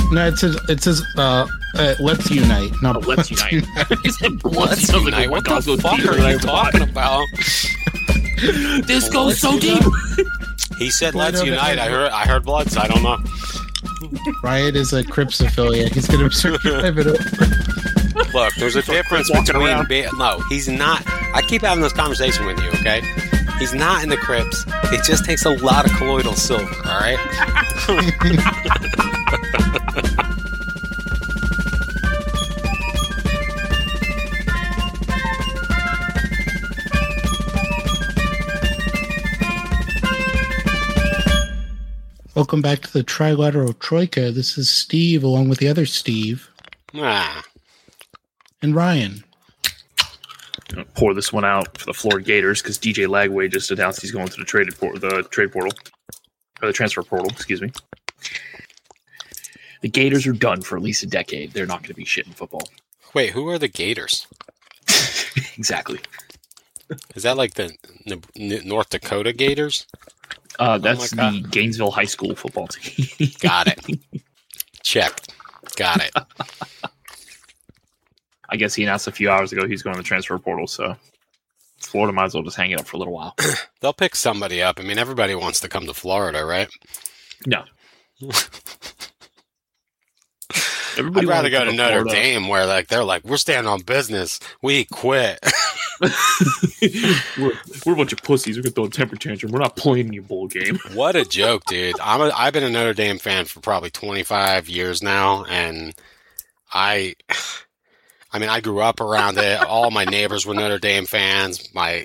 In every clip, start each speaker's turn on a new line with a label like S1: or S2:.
S1: No, it says let's unite, not
S2: let's unite.
S3: Let's unite. What the fuck are you talking about?
S2: This goes so deep.
S3: He said let's unite. I heard blood, so I don't know.
S1: Riot is a Crips affiliate. He's going to subscribe it over.
S3: Look, there's a difference between no, he's not. I keep having this conversation with you, okay? He's not in the Crips. It just takes a lot of colloidal silver, all right?
S1: Welcome back to the Trilateral Troika. This is Steve, along with the other Steve. And Ryan.
S2: I'm gonna pour this one out for the Florida Gators because DJ Lagway just announced he's going to the trade portal, or the transfer portal. Excuse me. The Gators are done for at least a decade. They're not going to be shit in football.
S3: Wait, who are the Gators?
S2: Exactly.
S3: Is that like the North Dakota Gators?
S2: That's the Gainesville High School football team.
S3: Got it. Check. Got it.
S2: I guess he announced a few hours ago he's going to the transfer portal, so Florida might as well just hang it up for a little while.
S3: They'll pick somebody up. I mean, everybody wants to come to Florida, right?
S2: No.
S3: I'd rather go to Notre Dame where they're like, we're standing on business. We quit.
S2: we're a bunch of pussies. We're going to throw a temper tantrum. We're not playing in your bowl game.
S3: What a joke, dude. I've been a Notre Dame fan for probably 25 years now, and I grew up around it. All my neighbors were Notre Dame fans.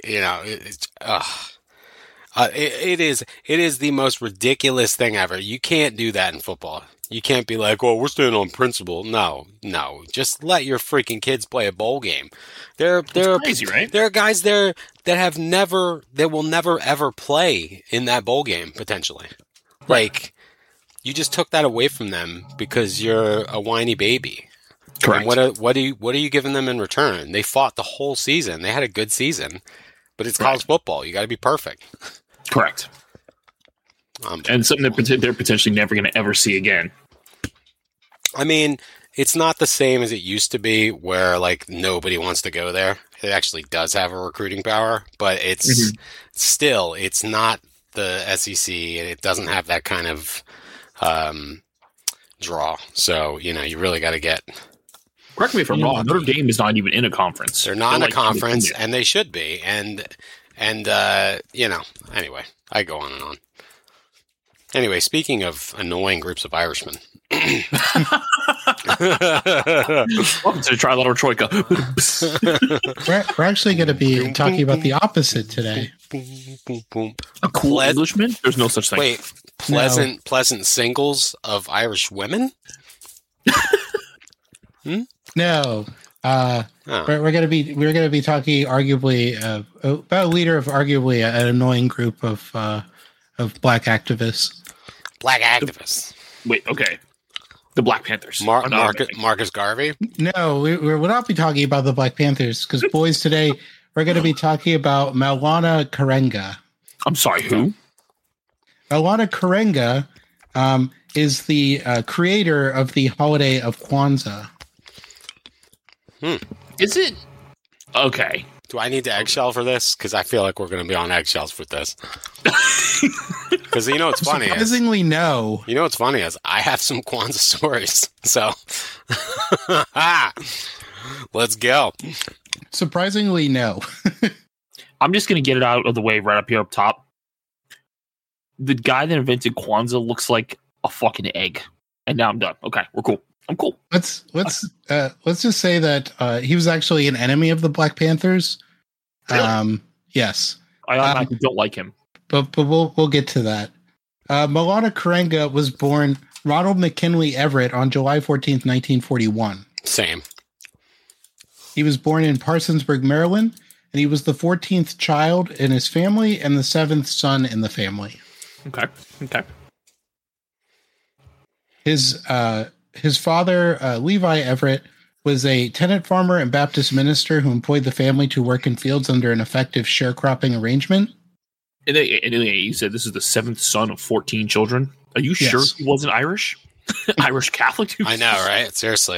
S3: It is the most ridiculous thing ever. You can't do that in football. You can't be like, "Oh, we're standing on principle." No. Just let your freaking kids play a bowl game. They're
S2: crazy, right?
S3: There are guys there that will never ever play in that bowl game potentially. Like, you just took that away from them because you're a whiny baby.
S2: Correct.
S3: And what are you giving them in return? They fought the whole season. They had a good season, but it's college football. You got to be perfect.
S2: Correct. And something that they're potentially never going to ever see again.
S3: I mean, it's not the same as it used to be where like nobody wants to go there. It actually does have a recruiting power, but it's still, it's not the SEC and it doesn't have that kind of draw. So, you really got to get...
S2: Correct me if I'm wrong. Notre Dame is not even in a conference.
S3: They're not in a conference, and they should be. And anyway, I go on and on. Anyway, speaking of annoying groups of Irishmen.
S2: Welcome to the Trilateral Troika.
S1: We're actually going to be talking about the opposite today.
S2: A cool Englishman? There's no such thing.
S3: Wait, pleasant singles of Irish women?
S1: No. We're going to be talking arguably about a leader of arguably an annoying group of black activists.
S3: Black activists.
S2: Wait, okay. The Black Panthers.
S3: Marcus Garvey?
S1: No, we will not be talking about the Black Panthers because, boys, today we're going to be talking about Maulana Karenga.
S2: I'm sorry, who?
S1: Maulana Karenga is the creator of the holiday of Kwanzaa.
S2: Is it? Okay.
S3: Do I need to eggshell for this? Because I feel like we're going to be on eggshells with this. Because you know what's funny?
S1: Surprisingly, no.
S3: You know what's funny is I have some Kwanzaa stories. So, let's go.
S1: Surprisingly, no.
S2: I'm just going to get it out of the way right up here up top. The guy that invented Kwanzaa looks like a fucking egg. And now I'm done. Okay, we're cool. I'm cool.
S1: Let's just say that he was actually an enemy of the Black Panthers.
S2: Really?
S1: Yes.
S2: I automatically don't like him.
S1: But we'll get to that. Maulana Karenga was born Ronald McKinley Everett on July 14th, 1941.
S3: Same.
S1: He was born in Parsonsburg, Maryland, and he was the 14th child in his family and the 7th son in the family.
S2: Okay.
S1: His father, Levi Everett, was a tenant farmer and Baptist minister who employed the family to work in fields under an effective sharecropping arrangement.
S2: And you said this is the 7th son of 14 children. Are you sure he wasn't Irish? Irish Catholic.
S3: I know, right? Seriously.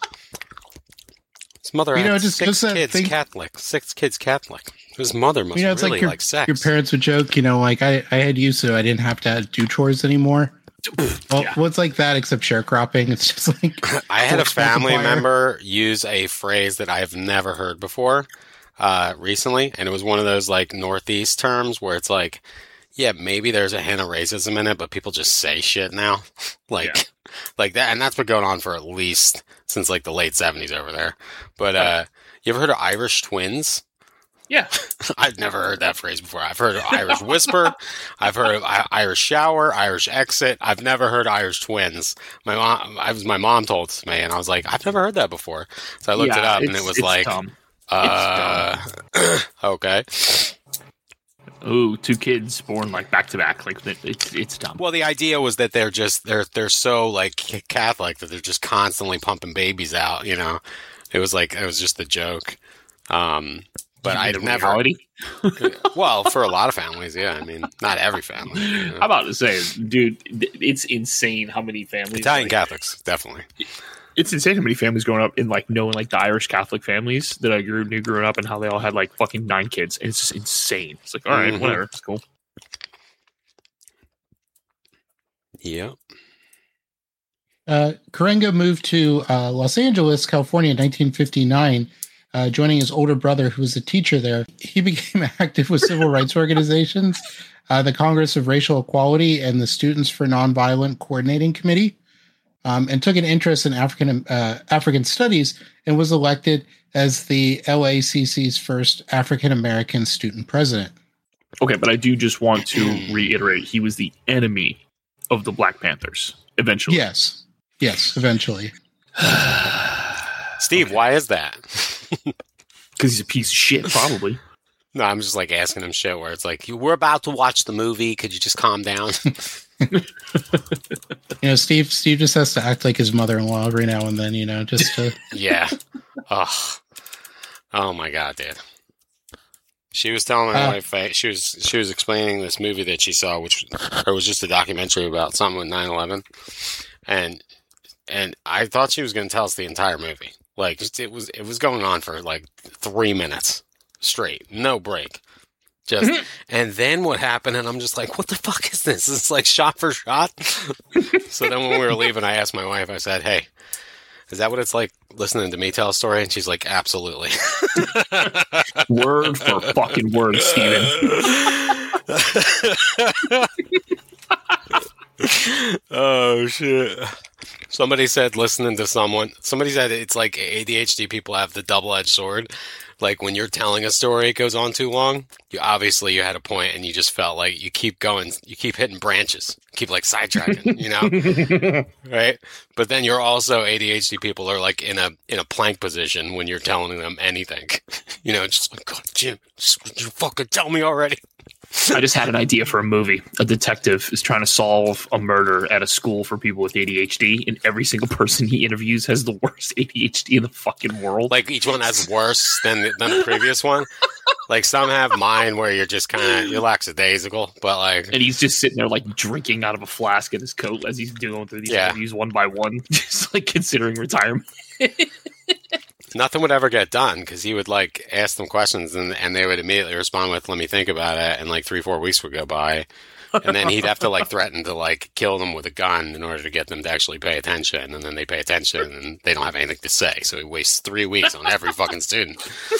S3: His mother had six kids Catholic. His mother must really like sex.
S1: Your parents would joke, like I had you, so I didn't have to do chores anymore. Well, it's like that except sharecropping. It's just like
S3: I had a family member use a phrase that I've never heard before recently, and it was one of those like Northeast terms where it's like, yeah, maybe there's a hint of racism in it, but people just say shit now, like that, and that's been going on for at least since like the late 70s over there. But you ever heard of Irish twins?
S2: Yeah.
S3: I've never heard that phrase before. I've heard of Irish whisper. I've heard of Irish shower, Irish exit. I've never heard Irish twins. My mom told me, and I was like, I've never heard that before. So I looked it up, and it was like,
S2: dumb.
S3: Okay.
S2: Ooh, 2 kids born like back to back. Like it's dumb.
S3: Well, the idea was that they're so like Catholic that they're just constantly pumping babies out. It was just the joke. But I'd never. Well, for a lot of families, yeah. I mean, not every family.
S2: I'm about to say, dude, it's insane how many families.
S3: Italian Catholics, definitely.
S2: It's insane how many families growing up in like knowing like the Irish Catholic families that I knew growing up and how they all had like fucking 9 kids. And it's just insane. It's like, all right, whatever, it's cool.
S3: Yeah.
S1: Karenga moved to Los Angeles, California in 1959. Joining his older brother, who was a teacher there. He became active with civil rights organizations, the Congress of Racial Equality, and the Students for Nonviolent Coordinating Committee, and took an interest in African studies and was elected as the LACC's first African-American student president.
S2: Okay, but I do just want to reiterate, he was the enemy of the Black Panthers, eventually.
S1: Yes, eventually.
S3: Steve, why is that?
S2: Because he's a piece of shit, probably.
S3: No, I'm just like asking him shit where it's like, we're about to watch the movie. Could you just calm down?
S1: Steve just has to act like his mother-in-law every now and then, just to.
S3: Yeah. Oh my God, dude. She was telling my wife, she was explaining this movie that she saw, which was just a documentary about something with 9/11. And I thought she was going to tell us the entire movie. Like it was going on for like 3 minutes straight, no break. And then what happened? And I'm just like, what the fuck is this? It's like shot for shot. So then when we were leaving, I asked my wife. I said, "Hey, is that what it's like listening to me tell a story?" And she's like, "Absolutely."
S2: Word for fucking word, Steven.
S3: Oh shit. Somebody said it's like ADHD people have the double-edged sword. Like when you're telling a story, it goes on too long. You had a point and you just felt like you keep going, you keep hitting branches, keep like sidetracking, right? But then you're also ADHD people are like in a plank position when you're telling them anything, just like, God, Jim, just you fucking tell me already.
S2: I just had an idea for a movie. A detective is trying to solve a murder at a school for people with ADHD, and every single person he interviews has the worst ADHD in the fucking world.
S3: Like each one has worse than the previous one. Like some have mine where you're just kind of lackadaisical, but like,
S2: and he's just sitting there like drinking out of a flask in his coat as he's going through these interviews one by one, just like considering retirement.
S3: Nothing would ever get done because he would like ask them questions and they would immediately respond with, "Let me think about it." And like 3-4 weeks would go by. And then he'd have to like threaten to like kill them with a gun in order to get them to actually pay attention. And then they pay attention and they don't have anything to say. So he wastes 3 weeks on every fucking student.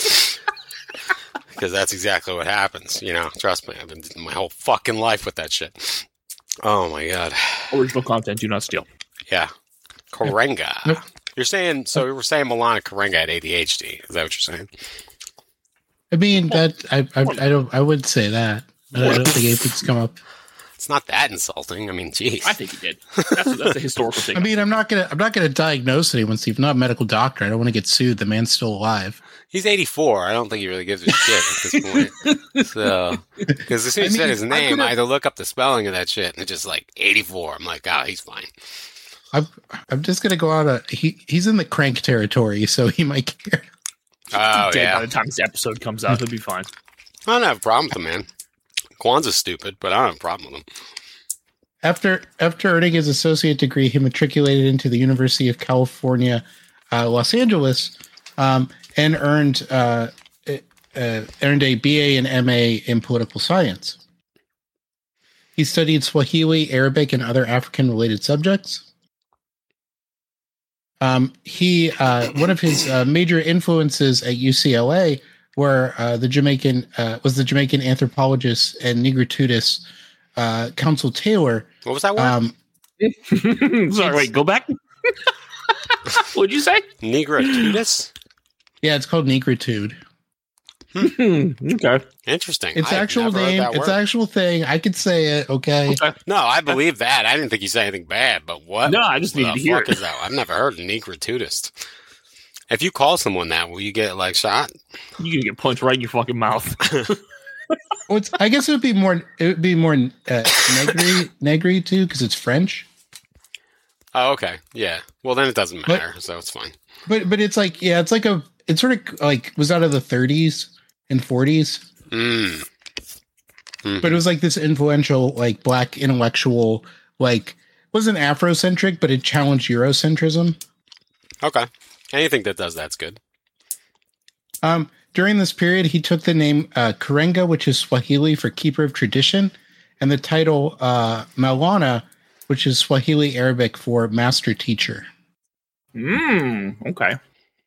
S3: Because that's exactly what happens. Trust me. I've been my whole fucking life with that shit. Oh my God.
S2: Original content, do not steal.
S3: Yeah. Karenga. We're saying Milana Karenga had ADHD. Is that what you're saying?
S1: I mean, that I would say that. But I don't think anything's come up.
S3: It's not that insulting. I mean, geez.
S2: I think he did. That's a historical thing.
S1: I mean, I'm not gonna diagnose anyone, Steve. I'm not a medical doctor. I don't want to get sued. The man's still alive.
S3: He's 84. I don't think he really gives a shit at this point. So, because as soon as he said his name, I had to look up the spelling of that shit, and it's just like 84. I'm like, oh, he's fine.
S1: I'm just gonna go out. He's in the crank territory, so he might care.
S3: Oh yeah.
S2: By the time this episode comes out, he'll be fine.
S3: I don't have a problem with him, man. Kwanzaa's stupid, but I don't have a problem with him.
S1: After earning his associate degree, he matriculated into the University of California, Los Angeles, and earned a BA and MA in political science. He studied Swahili, Arabic, and other African-related subjects. One of his major influences at UCLA were the Jamaican anthropologist and negritudes Council Taylor.
S3: What was that word?
S2: Sorry, wait, go back. What'd you say?
S3: Negritudes?
S1: Yeah, it's called negritude.
S2: Okay.
S3: Interesting.
S1: It's actual name. It's actual thing. I could say it. Okay.
S3: No, I believe that. I didn't think you said anything bad, but what?
S2: No, I just needed to hear it.
S3: Is that? I've never heard of negritudist. If you call someone that, will you get like shot?
S2: You're gonna get punched right in your fucking mouth.
S1: Well, I guess it would be more negri too, because it's French.
S3: Oh, okay. Yeah. Well, then it doesn't matter, so it's fine.
S1: But it's like, yeah, it's sort of like was out of the 30s and 40s. But it was like this influential, like black intellectual, like wasn't Afrocentric, but it challenged Eurocentrism.
S3: Okay. Anything that does that's good.
S1: During this period, he took the name Karenga, which is Swahili for keeper of tradition, and the title Maulana, which is Swahili Arabic for master teacher.
S2: Okay.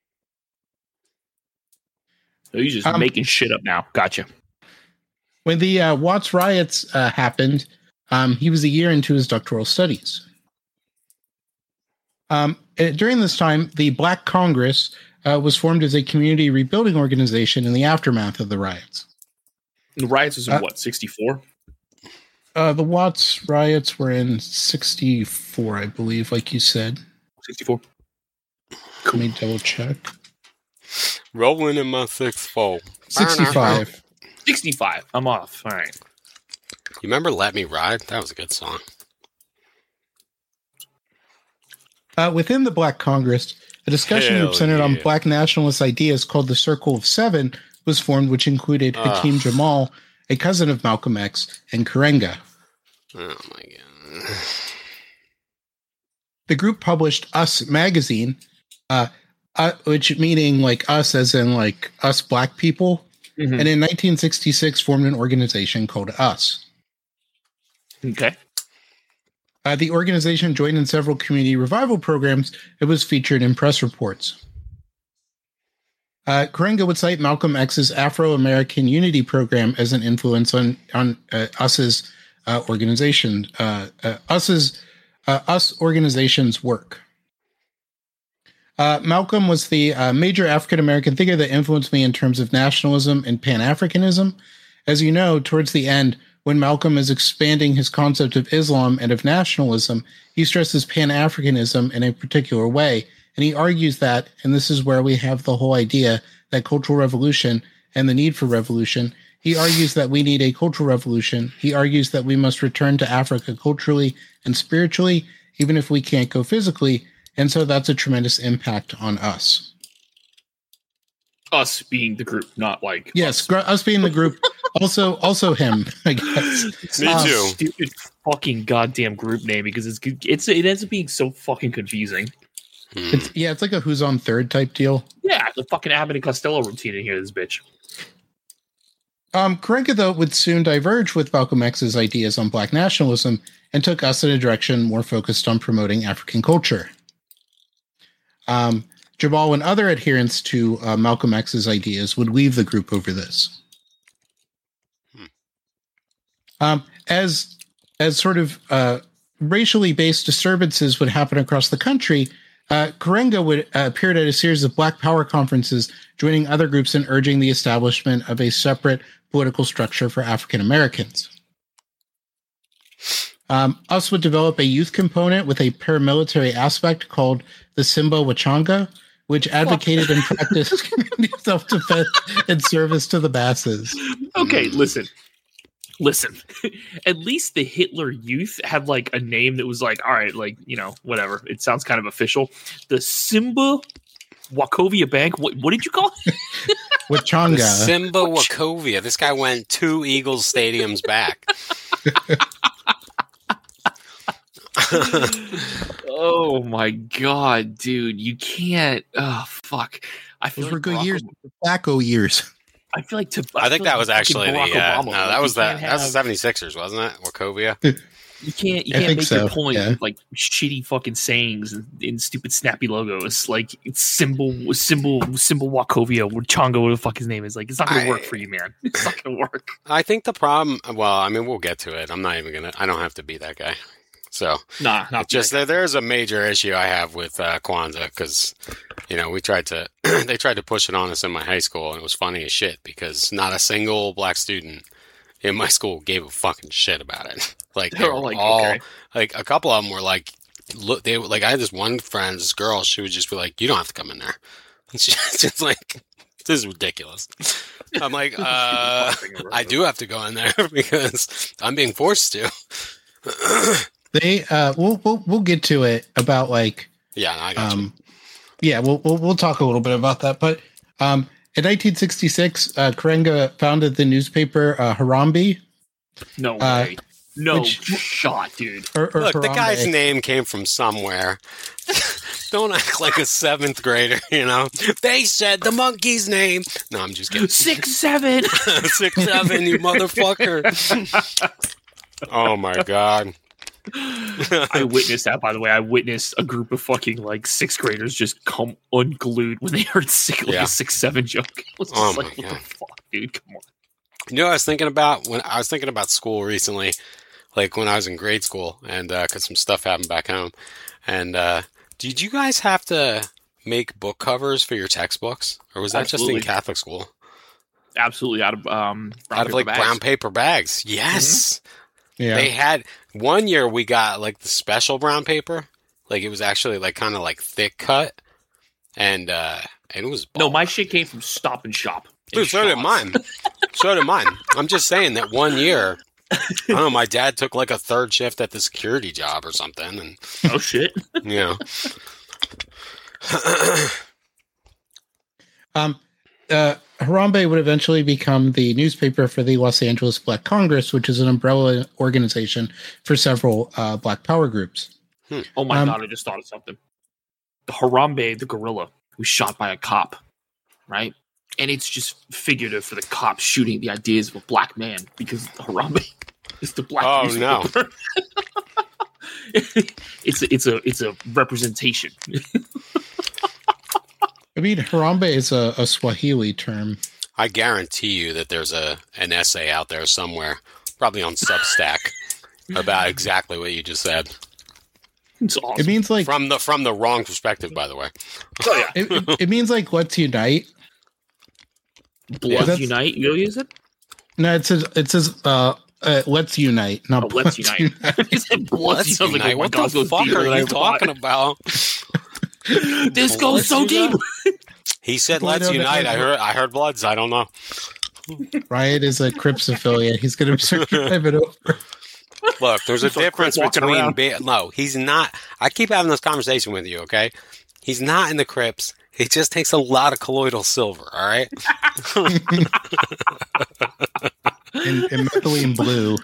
S2: So you're just making shit up now. Gotcha.
S1: When the Watts riots happened, he was a year into his doctoral studies. During this time, the Black Congress was formed as a community rebuilding organization in the aftermath of the riots.
S2: The riots was in what, 64?
S1: The Watts riots were in 64, I believe, like you said.
S2: 64.
S1: Let me double check.
S3: Rolling in my 6-4.
S1: 65.
S2: 65. I'm off. All right.
S3: You remember Let Me Ride? That was a good song.
S1: Within the Black Congress, a discussion group centered on Black nationalist ideas called the Circle of Seven was formed, which included Hakeem Jamal, a cousin of Malcolm X, and Karenga.
S3: Oh, my God.
S1: The group published Us magazine, which meaning like us as in like us black people, and in 1966 formed an organization called Us.
S2: Okay.
S1: The organization joined in several community revival programs. It was featured in press reports. Karenga would cite Malcolm X's Afro-American Unity program as an influence on Us's organization, Us organization's work. Malcolm was the major African-American figure that influenced me in terms of nationalism and Pan-Africanism. As you know, towards the end, when Malcolm is expanding his concept of Islam and of nationalism, he stresses Pan-Africanism in a particular way. And he argues that, and this is where we have the whole idea that cultural revolution and the need for revolution, he argues that we need a cultural revolution. He argues that we must return to Africa culturally and spiritually, even if we can't go physically. And so that's a tremendous impact on us.
S2: Us being the group, not like
S1: yes, us being the group. Also him, I guess.
S3: Me too.
S2: Stupid fucking goddamn group name because it ends up being so fucking confusing.
S1: It's like a who's on third type deal.
S2: Yeah, the fucking Abbott and Costello routine in here, this bitch.
S1: Karenga, though, would soon diverge with Malcolm X's ideas on black nationalism and took us in a direction more focused on promoting African culture. Jamal and other adherents to Malcolm X's ideas would leave the group over this. As sort of racially based disturbances would happen across the country, Karenga would appear at a series of Black Power conferences, joining other groups in urging the establishment of a separate political structure for African Americans. Us would develop a youth component with a paramilitary aspect called the Simba Wachanga, which advocated and practiced community self-defense and service to the masses.
S2: Okay, listen. At least the Hitler Youth had like a name that was like, all right, like, you know, whatever. It sounds kind of official. The Simba Wachovia Bank. What did you call it?
S1: Wachanga.
S3: The Simba Wachovia. This guy went 2 Eagles stadiums back.
S2: Oh my god, dude! You can't. Oh fuck! I feel
S1: Those were
S2: like
S1: good
S2: Barack
S1: years.
S2: Obama-
S1: Tobacco years.
S2: I feel like
S3: I think that was
S2: fucking
S3: actually the
S2: Barack Obama.
S3: no,
S2: Like,
S3: that
S2: you
S3: was
S2: can't
S3: that was the
S2: have-
S3: 76ers, wasn't it? Wachovia.
S2: You can't
S1: I think
S2: make
S1: so,
S2: your point
S1: yeah.
S2: with like shitty fucking sayings and stupid snappy logos. Like it's symbol Wachovia or Chongo, whatever the fuck his name is. Like it's not gonna work for you, man. It's not gonna work.
S3: I think the problem. Well, I mean, we'll get to it. I'm not even gonna. I don't have to be that guy. So
S2: Nah, not
S3: just there's a major issue I have with Kwanzaa because we tried to they tried to push it on us in my high school, and it was funny as shit because not a single black student in my school gave a fucking shit about it. Like they were all
S2: okay.
S3: like a couple of them were like, look, they like I had this one friend, this girl, she would just be like, you don't have to come in there. And she's just like, this is ridiculous. I'm like, I do have to go in there because I'm being forced to.
S1: They we'll get to it about like
S3: Yeah, I got you.
S1: yeah, we'll talk a little bit about that. But in 1966, Karenga founded the newspaper Harambe.
S2: No way. No
S1: which-
S2: shot, dude.
S1: Or
S3: Look, the
S1: Harambe.
S3: guy's name came from somewhere. Don't act like a seventh grader, They said the monkey's name. No, I'm just kidding.
S2: 6'7".
S3: 6'7", you motherfucker. Oh my god.
S2: I witnessed that, by the way. I witnessed a group of fucking like sixth graders just come unglued when they heard a 6'7" joke. I was just
S3: Oh
S2: like,
S3: my
S2: what the
S3: God.
S2: fuck, dude? Come on.
S3: You know what I was thinking about when I was thinking about school recently, like when I was in grade school, and because some stuff happened back home. And did you guys have to make book covers for your textbooks, or was that
S2: Absolutely.
S3: just in Catholic school?
S2: Absolutely out of brown
S3: Out of
S2: paper
S3: like
S2: bags.
S3: brown paper bags? Yes.
S1: Yeah.
S3: They had one year we got like the special brown paper, like it was actually like kind of like thick cut, and it was
S2: No, my shit came from Stop and Shop. in
S3: Dude, so did
S2: Shaw's.
S3: mine. So did mine. I'm just saying that one year, I don't know, my dad took like a third shift at the security job or something, and
S2: Oh shit.
S1: Harambe would eventually become the newspaper for the Los Angeles Black Congress, which is an umbrella organization for several Black Power groups.
S2: Oh my god, I just thought of something. The Harambe, the gorilla, was shot by a cop, right? And it's just figurative for the cop shooting the ideas of a black man because Harambe is the black.
S3: Oh, no.
S2: newspaper. it's a representation.
S1: I mean, Harambe is a Swahili term.
S3: I guarantee you that there's an essay out there somewhere, probably on Substack, about exactly what you just said.
S2: It's awesome.
S1: It means like
S3: From the wrong perspective, by the way.
S2: Oh yeah,
S1: it means like let's unite.
S2: Bloods
S1: that's-
S2: unite. You use it?
S1: No, it says let's unite. Not
S2: Oh, let's
S1: Bloods
S2: unite. He said bloods.
S3: Let's
S2: He sounds like,
S3: unite.
S2: oh my
S3: What
S2: God,
S3: the
S2: goes
S3: fuck
S2: deeper
S3: are
S2: than I
S3: you
S2: thought.
S3: talking about?
S2: This goes so
S3: Let's
S2: deep.
S3: unite. He said,
S1: Well,
S3: "Let's
S1: no,
S3: unite."
S1: no.
S3: I heard Bloods. I don't know.
S1: Riot is a Crips affiliate. He's going to drive it over.
S3: Look, there's a
S2: He's like
S3: difference
S2: walking
S3: between
S2: around.
S3: no, he's not. I keep having this conversation with you, okay? He's not in the Crips. He just takes a lot of colloidal silver, all right?
S1: in methylene blue.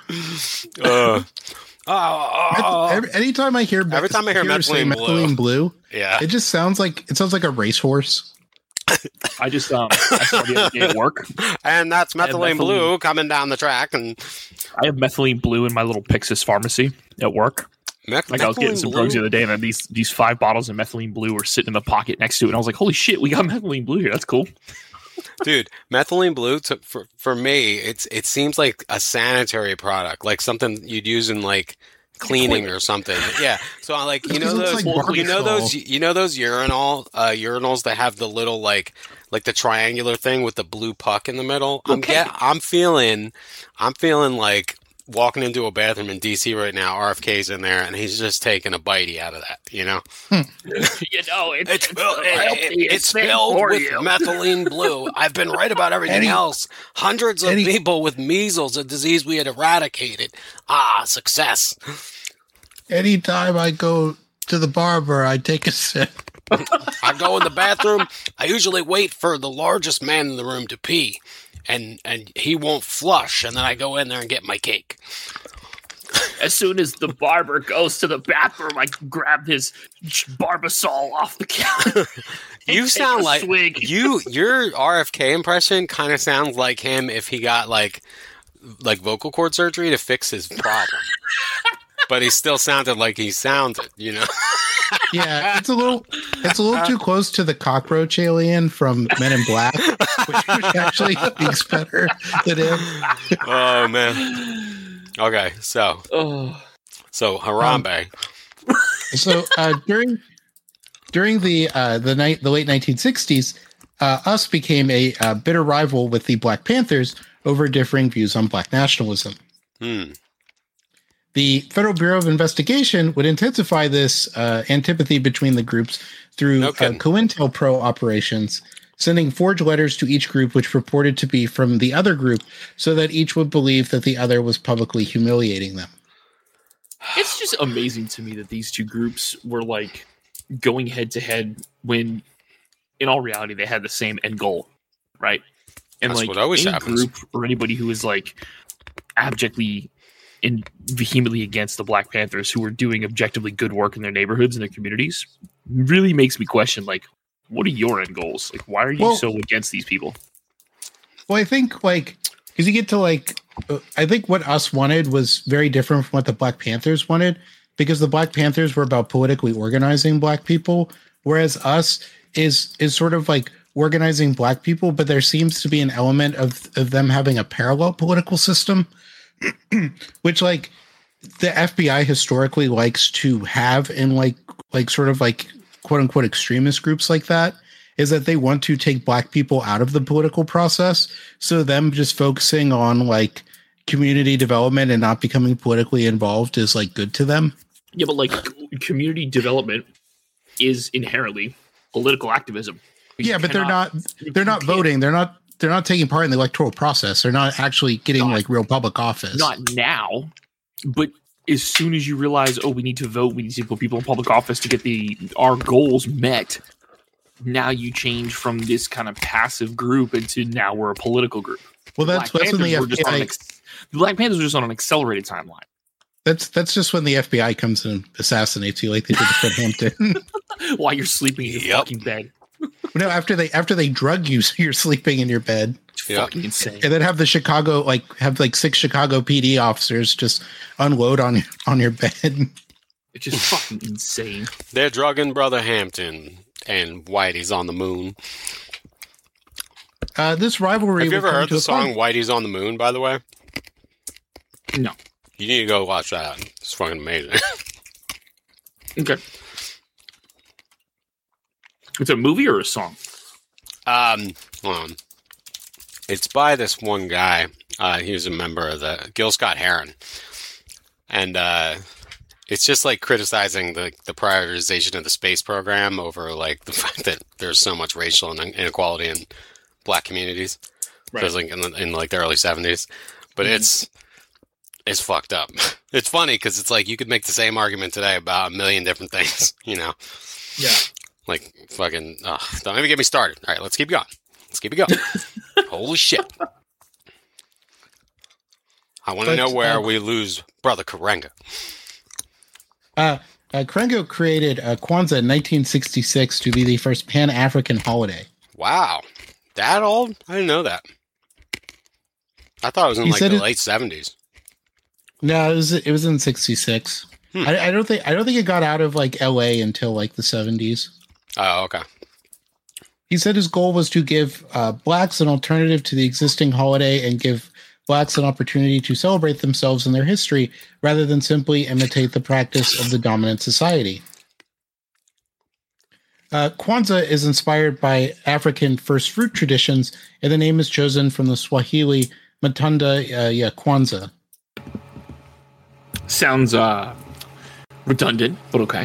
S1: Anytime I hear
S3: Every time I hear
S1: say
S3: methylene
S1: blue,
S3: Yeah.
S1: it just sounds like a racehorse.
S2: I just I saw the other day at work.
S3: And that's
S2: And
S3: methylene
S2: methylene.
S3: blue coming down the track. And
S2: I have methylene blue in my little Pixis pharmacy at work. Like I was getting some drugs the other day, and then these 5 bottles of methylene blue were sitting in the pocket next to it, and I was like, "Holy shit, we got methylene blue here! That's cool."
S3: Dude, methylene blue, for me, it seems like a sanitary product, like something you'd use in like cleaning or something. Yeah. So like
S1: It looks like bar
S3: those urinals that have the little like the triangular thing with the blue puck in the middle.
S2: Okay.
S3: I'm feeling like walking into a bathroom in DC right now. RFK's in there and he's just taking a bitey out of that,
S2: You know, it's
S3: It's filled with methylene blue. I've been right about everything else. Hundreds of people with measles, a disease we had eradicated. Success.
S1: Anytime I go to the barber, I take a sip.
S3: I go in the bathroom. I usually wait for the largest man in the room to pee, and he won't flush, and then I go in there and get my cake.
S2: As soon as the barber goes to the bathroom, I grab his Barbasol off the counter.
S3: You sound like your RFK impression kind of sounds like him if he got like vocal cord surgery to fix his problem. But he still sounded like he sounded, you know.
S1: Yeah, it's a little too close to the cockroach alien from Men in Black, which actually speaks better than him.
S3: Oh man. Okay, so Harambe.
S1: During the late 1960s, US became a bitter rival with the Black Panthers over differing views on Black nationalism. The Federal Bureau of Investigation would intensify this antipathy between the groups through COINTELPRO operations, sending forged letters to each group which purported to be from the other group so that each would believe that the other was publicly humiliating them.
S2: It's just amazing to me that these two groups were like going head to head when in all reality they had the same end goal, right? And
S3: that's
S2: like
S3: what always
S2: any
S3: happens.
S2: Group or anybody who is like abjectly and vehemently against the Black Panthers who were doing objectively good work in their neighborhoods and their communities really makes me question, like, what are your end goals? Like, why are you so against these people?
S1: Well, I think, like, because you get to, like, I think what us wanted was very different from what the Black Panthers wanted, because the Black Panthers were about politically organizing Black people, whereas us is sort of like organizing Black people, but there seems to be an element of them having a parallel political system, which, like, the FBI historically likes to have in, like sort of like quote unquote extremist groups like that, is that they want to take Black people out of the political process. So them just focusing on like community development and not becoming politically involved is like good to them.
S2: Yeah, but like community development is inherently political activism.
S1: Yeah, but they're not voting. They're not taking part in the electoral process. They're not actually getting like real public office.
S2: Not now, but as soon as you realize, we need to vote, we need to put people in public office to get our goals met. Now you change from this kind of passive group into now we're a political group.
S1: Well, that's when the FBI.
S2: The Black Panthers are just on an accelerated timeline.
S1: That's just when the FBI comes and assassinates you, like they did to Fred Hampton,
S2: while you're sleeping in your fucking bed.
S1: No, after they drug you, so you're sleeping in your bed.
S2: Fucking insane.
S1: And then have 6 Chicago PD officers just unload on your bed.
S2: It's just fucking insane.
S3: They're drugging Brother Hampton and Whitey's on the moon.
S1: This rivalry.
S3: Have you ever heard the song Whitey's on the Moon, by the way?
S2: No.
S3: You need to go watch that. It's fucking amazing.
S2: Okay. It's a movie or a song?
S3: Hold on. It's by this one guy. He was a member of the Gil Scott-Heron. And it's just like criticizing the prioritization of the space program over like the fact that there's so much racial inequality in Black communities. Right. It was like in like the early 70s. But it's fucked up. It's funny because it's like you could make the same argument today about a million different things, you know?
S2: Yeah.
S3: Like fucking, don't even get me started. All right, let's keep going. Holy shit. I want to know where we lose Brother Karenga.
S1: Karenga created Kwanzaa in 1966 to be the first Pan-African holiday.
S3: Wow. That old? I didn't know that. I thought it was in the late 70s.
S1: No, it was in 66. I don't think it got out of like LA until like the 70s.
S3: Oh, okay.
S1: He said his goal was to give Blacks an alternative to the existing holiday and give Blacks an opportunity to celebrate themselves and their history rather than simply imitate the practice of the dominant society. Kwanzaa is inspired by African first fruit traditions, and the name is chosen from the Swahili Matunda ya Kwanzaa.
S2: Sounds redundant, but okay.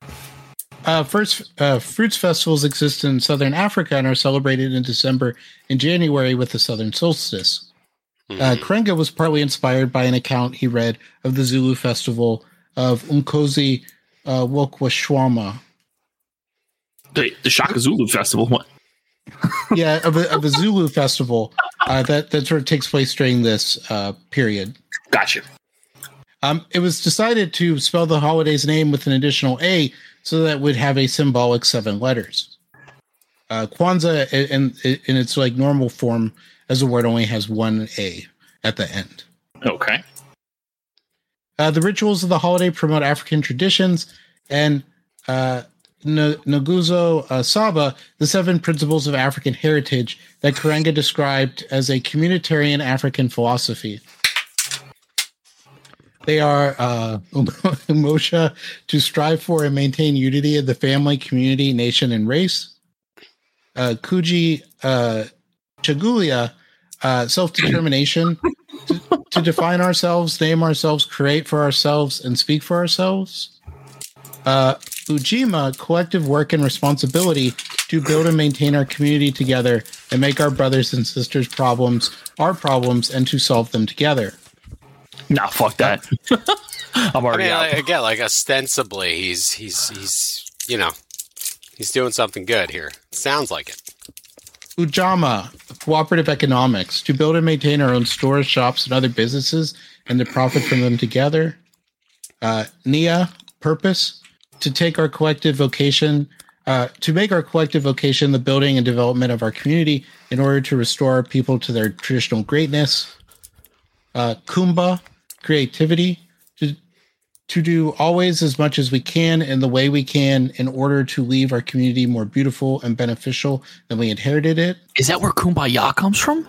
S1: Fruits festivals exist in southern Africa and are celebrated in December and January with the southern solstice. Karenga was partly inspired by an account he read of the Zulu festival of Umkosi Wokwashwama.
S2: The Shaka Zulu festival? What?
S1: Yeah, of a Zulu festival that sort of takes place during this period.
S2: Gotcha.
S1: It was decided to spell the holiday's name with an additional A so that it would have a symbolic 7 letters. Kwanzaa, in its like normal form as a word, only has 1 A at the end.
S2: Okay.
S1: The rituals of the holiday promote African traditions, and Nguzo Saba, the 7 principles of African heritage that Karenga described as a communitarian African philosophy. They are Umosha, to strive for and maintain unity of the family, community, nation, and race. Kuji Chagulia, self-determination, to define ourselves, name ourselves, create for ourselves, and speak for ourselves. Ujima, collective work and responsibility to build and maintain our community together and make our brothers and sisters' problems our problems and to solve them together.
S2: Nah, fuck that. I'm already out.
S3: Again, like ostensibly, he's doing something good here. Sounds like it.
S1: Ujama, cooperative economics, to build and maintain our own stores, shops, and other businesses, and to profit from them together. Nia, purpose, to take our collective vocation, to make our collective vocation the building and development of our community in order to restore our people to their traditional greatness. Kumba, creativity, to do always as much as we can in the way we can in order to leave our community more beautiful and beneficial than we inherited it.
S2: Is that where Kumbaya comes from?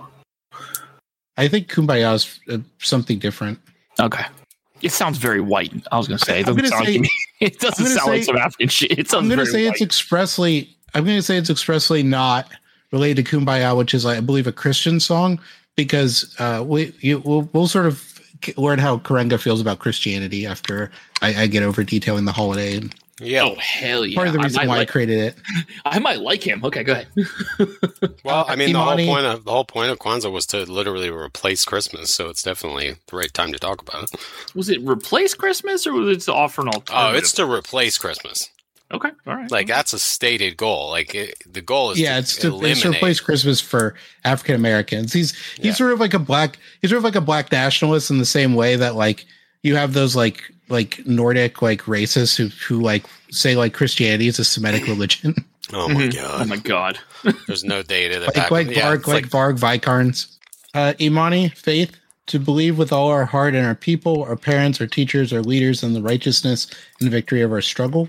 S1: I think Kumbaya is something different.
S2: Okay. It sounds very white. I was going to say. It doesn't sound like some African shit. It sounds very white. I'm going to say it's expressly not related to Kumbaya, which is, I believe, a Christian song, because we'll sort of learn how Karenga feels about Christianity after I get over detailing the holiday. Yeah. Oh, hell yeah.
S1: Part of the reason why I created it.
S2: I might like him. Okay, go ahead.
S3: Well, I mean, the whole point of Kwanzaa was to literally replace Christmas, so it's definitely the right time to talk about it.
S2: Was it replace Christmas, or was it to offer an alternative?
S3: Oh, it's to replace Christmas.
S2: Okay, all right.
S3: Like, that's a stated goal. Like, the goal is
S1: it's to replace Christmas for African Americans. He's sort of like a black nationalist in the same way that, like, you have those like Nordic like racists who like say like Christianity is a Semitic religion.
S3: Oh my god!
S2: Oh my god!
S3: There's no data that
S1: Varg Vikarns. Imani, faith, to believe with all our heart in our people, our parents, our teachers, our leaders, and the righteousness and victory of our struggle.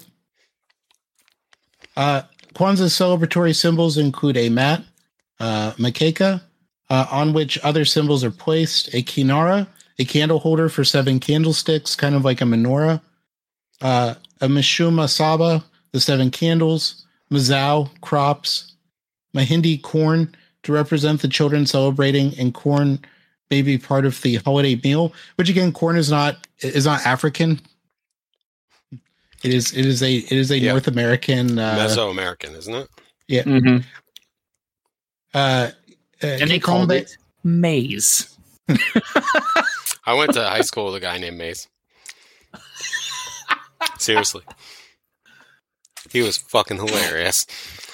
S1: Kwanzaa's celebratory symbols include a mat, makeka, on which other symbols are placed, a kinara, a candle holder for 7 candlesticks, kind of like a menorah, a mishuma saba, the 7 candles, mazao, crops, mahindi, corn, to represent the children celebrating, and corn may be part of the holiday meal, which again, corn is not African. It is a North American,
S3: Mesoamerican, isn't it?
S1: Yeah.
S2: Mm-hmm. And they called it maize.
S3: I went to high school with a guy named Mace. Seriously. He was fucking hilarious.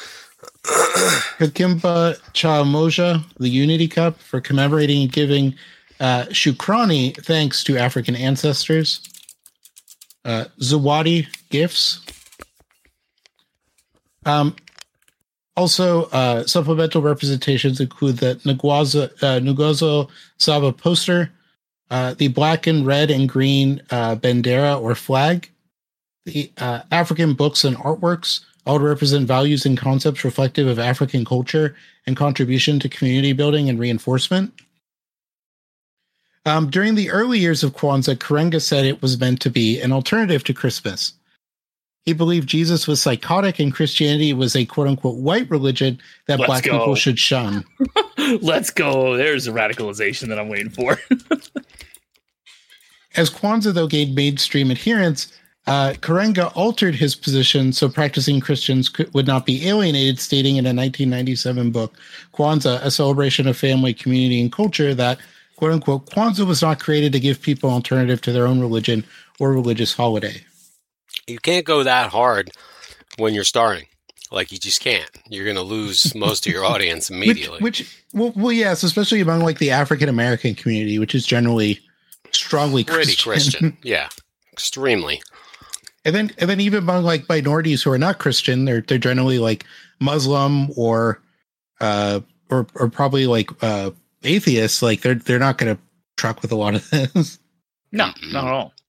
S1: Kakimba Cha Moja, the Unity Cup, for commemorating and giving shukrani, thanks to African ancestors. Zawadi, gifts. Also, supplemental representations include the Nguzo Saba poster, the black and red and green bandera or flag, the African books and artworks, all to represent values and concepts reflective of African culture and contribution to community building and reinforcement. During the early years of Kwanzaa, Karenga said it was meant to be an alternative to Christmas. He believed Jesus was psychotic and Christianity was a quote-unquote white religion that black people should shun.
S2: Let's go. There's a radicalization that I'm waiting for.
S1: As Kwanzaa, though, gained mainstream adherence, Karenga altered his position so practicing Christians would not be alienated, stating in a 1997 book, Kwanzaa, A Celebration of Family, Community, and Culture, that, quote-unquote, Kwanzaa was not created to give people an alternative to their own religion or religious holiday.
S3: You can't go that hard when you're starting. Like, you just can't. You're going to lose most of your audience immediately.
S1: Well, yes, especially among, like, the African-American community, which is generally strongly
S3: pretty
S1: Christian.
S3: Yeah, extremely.
S1: And then even among like minorities who are not Christian, they're generally like Muslim or probably like atheists. Like they're not going to truck with a lot of this.
S2: No, not at all.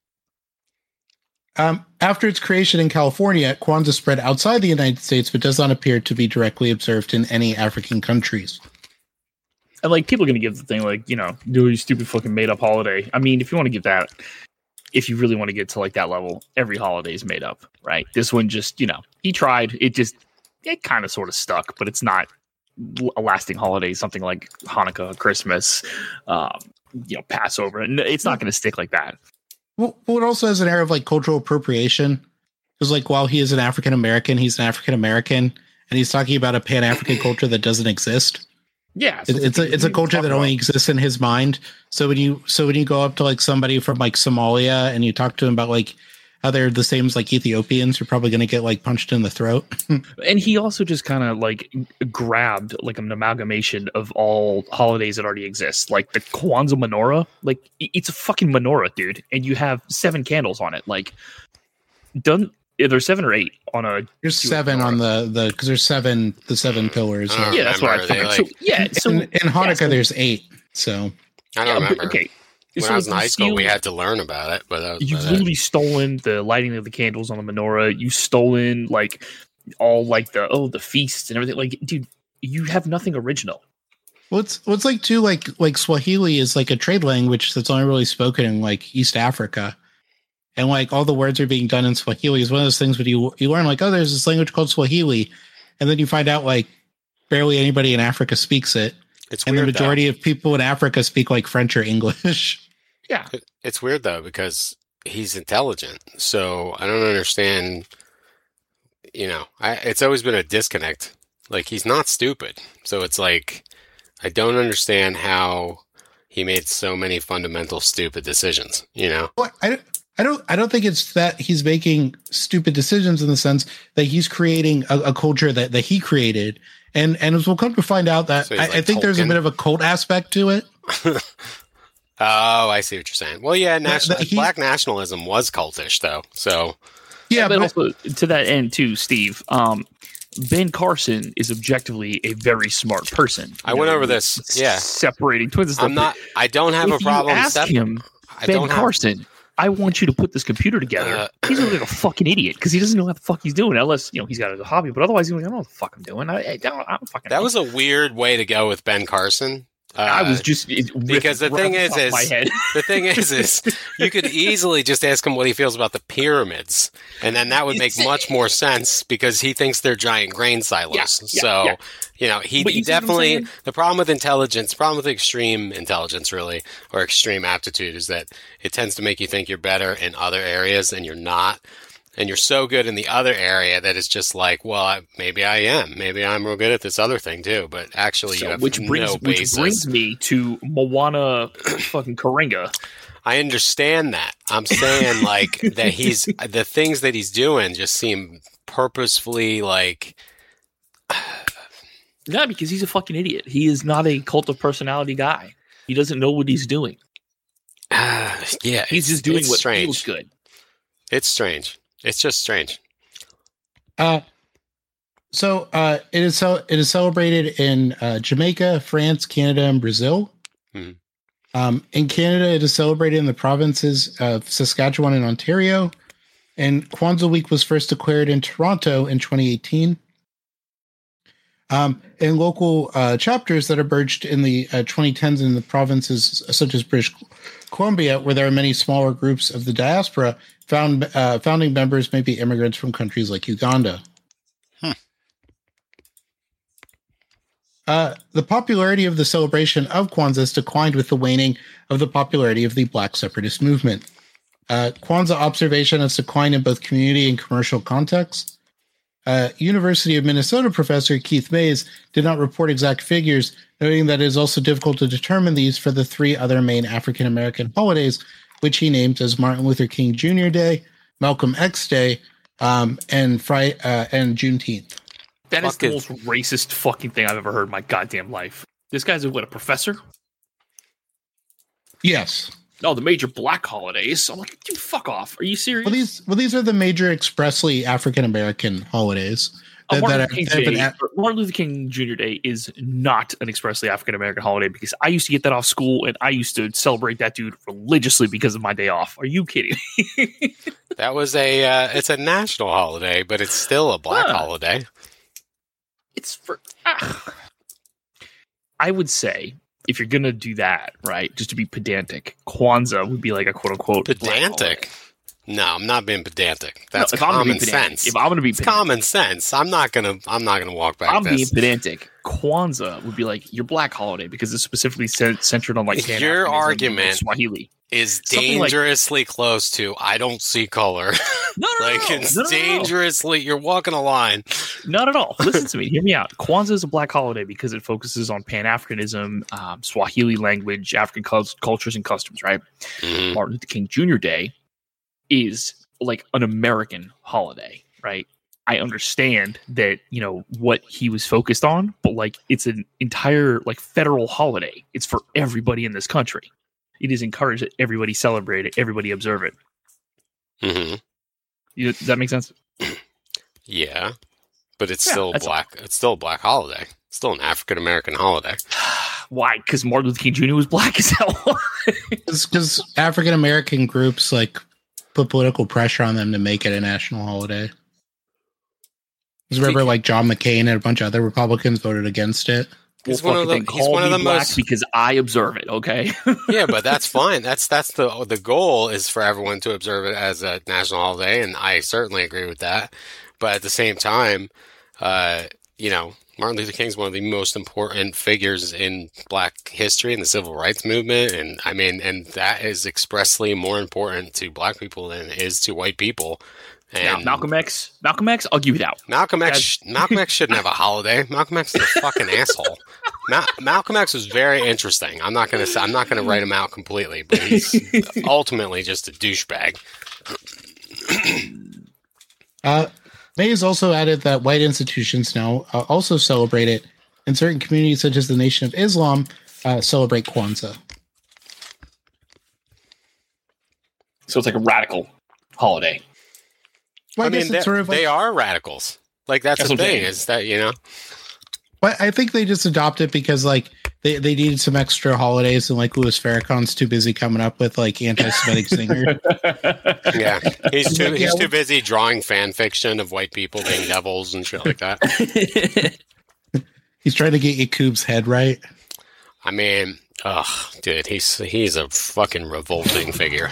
S1: After its creation in California, Kwanzaa spread outside the United States, but does not appear to be directly observed in any African countries.
S2: And like people are going to give the thing like, do your stupid fucking made up holiday. I mean, if you want to give that, if you really want to get to like that level, every holiday is made up, right? This one just, he tried. It kind of sort of stuck, but it's not a lasting holiday. Something like Hanukkah, Christmas, Passover. And it's not going to stick like that.
S1: Well, it also has an air of like cultural appropriation. Because like while he is an African American, he's an African American, and he's talking about a Pan African culture that doesn't exist.
S2: Yeah,
S1: so it's a culture that only exists in his mind. So when you go up to like somebody from like Somalia and you talk to him about like how they're the same as like Ethiopians, you're probably going to get like punched in the throat.
S2: And he also just kind of like grabbed like an amalgamation of all holidays that already exist, like the Kwanzaa menorah. Like it's a fucking menorah, dude, and you have 7 candles on it. Like, there's 7 or 8 on a.
S1: There's 7 on the because there's 7 pillars.
S2: Yeah, that's what I figured. So
S1: in Hanukkah there's 8. So
S3: I don't remember.
S2: Okay.
S3: When I was in high school, we had to learn about it, but
S2: you've literally stolen the lighting of the candles on the menorah. You've stolen like all like the feasts and everything. Like, dude, you have nothing original.
S1: What's like too like Swahili is like a trade language that's only really spoken in like East Africa, and like all the words are being done in Swahili. Is one of those things where you learn like, oh, there's this language called Swahili, and then you find out like barely anybody in Africa speaks it.
S3: It's
S1: and
S3: weird,
S1: the majority of people in Africa speak like French or English.
S2: Yeah.
S3: It's weird, though, because he's intelligent. So I don't understand. It's always been a disconnect. Like, he's not stupid. So it's like, I don't understand how he made so many fundamental stupid decisions,
S1: Well, I don't think it's that he's making stupid decisions in the sense that he's creating a culture that he created. And as we'll come to find out that
S3: So
S1: I think there's a bit of a cult aspect to it.
S3: Oh, I see what you're saying. Well, yeah, black nationalism was cultish, though. So
S2: yeah, but also to that end too, Steve. Ben Carson is objectively a very smart person.
S3: I went over this. Yeah,
S2: separating twins. And stuff.
S3: I'm not. I don't have a problem.
S2: You ask him, Ben Carson. I want you to put this computer together. He's like a fucking idiot because he doesn't know what the fuck he's doing, unless he's got a hobby. But otherwise, he's like, I don't know what the fuck I'm doing. I don't fucking.
S3: That was a weird way to go with Ben Carson.
S2: I was just
S3: because the thing is you could easily just ask him what he feels about the pyramids, and then that would make much more sense because he thinks they're giant grain silos. He definitely the problem with intelligence, problem with extreme intelligence, really, or extreme aptitude, is that it tends to make you think you're better in other areas and you're not. And you're so good in the other area that it's just like, well, maybe I am. Maybe I'm real good at this other thing too. But actually, you have no basis.
S2: Which brings me to Moana fucking Karenga.
S3: I understand that. I'm saying like that the things that he's doing just seem purposefully like.
S2: No, because he's a fucking idiot. He is not a cult of personality guy. He doesn't know what he's doing.
S3: Yeah,
S2: he's just doing what
S3: strange.
S2: Feels good.
S3: It's strange. It's just strange.
S1: It is celebrated in Jamaica, France, Canada, and Brazil. Mm-hmm. In Canada, it is celebrated in the provinces of Saskatchewan and Ontario. And Kwanzaa Week was first declared in Toronto in 2018. In local chapters that emerged in the 2010s in the provinces such as British Columbia, where there are many smaller groups of the diaspora, founding members may be immigrants from countries like Uganda. The popularity of the celebration of Kwanzaa has declined with the waning of the popularity of the Black separatist movement. Kwanzaa observation has declined in both community and commercial contexts. University of Minnesota professor Keith Mays did not report exact figures, noting that it is also difficult to determine these for the 3 other main African American holidays, which he named as Martin Luther King Jr. Day, Malcolm X Day, and Juneteenth.
S2: That is the most racist fucking thing I've ever heard in my goddamn life. This guy's a professor?
S1: Yes.
S2: oh, the major black holidays. I'm like, dude, fuck off. Are you serious?
S1: Well, these are the major expressly African American holidays.
S2: Martin Luther King Jr. Day is not an expressly African American holiday because I used to get that off school and I used to celebrate that dude religiously because of my day off. Are you kidding me?
S3: That was it's a national holiday, but it's still a black holiday.
S2: It's for. I would say if you're gonna do that, right, just to be pedantic, Kwanzaa would be like a quote unquote
S3: pedantic. No, I'm not being pedantic. That's common sense.
S2: If I'm going to be
S3: pedantic, it's common sense. I'm not gonna walk back.
S2: I'm being pedantic. Kwanzaa would be like your black holiday because it's specifically centered on like
S3: your argument
S2: Swahili
S3: is dangerously close to I don't see color.
S2: No,
S3: it's dangerously. You're walking a line.
S2: Not at all. Listen to me. Hear me out. Kwanzaa is a black holiday because it focuses on Pan-Africanism, Swahili language, African cultures and customs. Right. Mm-hmm. Martin Luther King Jr. Day is like an American holiday, right? I understand that, you know, what he was focused on, but like it's an entire like federal holiday. It's for everybody in this country. It is encouraged that everybody celebrate it, everybody observe it.
S3: Mm-hmm.
S2: Does that make sense?
S3: Yeah, but it's still black. It's still a black holiday. It's still an African American holiday.
S2: Why? Because Martin Luther King Jr. was black as hell.
S1: Because African American groups like put political pressure on them to make it a national holiday. Remember, like John McCain and a bunch of other Republicans voted against it.
S2: He's one of the most because I observe it. Okay.
S3: Yeah, but that's fine. That's the goal is for everyone to observe it as a national holiday, and I certainly agree with that. But at the same time, you know, Martin Luther King is one of the most important figures in Black history and the Civil Rights Movement, and I mean, and that is expressly more important to Black people than it is to white people. And
S2: now, Malcolm X, I'll give you that.
S3: Malcolm X shouldn't have a holiday. Malcolm X is a fucking asshole. Malcolm X was very interesting. I'm not gonna write him out completely, but he's ultimately just a douchebag.
S1: May has also added that white institutions now also celebrate it, and certain communities such as the Nation of Islam celebrate Kwanzaa.
S2: So it's like a radical holiday.
S1: Well,
S3: I mean, they are radicals. Like that's the thing is that, you know.
S1: But I think they just adopt it because like they needed some extra holidays, and like Louis Farrakhan's too busy coming up with like anti-Semitic singer.
S3: Yeah, he's too busy drawing fan fiction of white people being devils and shit like that.
S1: He's trying to get Yakub's head right.
S3: I mean, dude, he's a fucking revolting figure.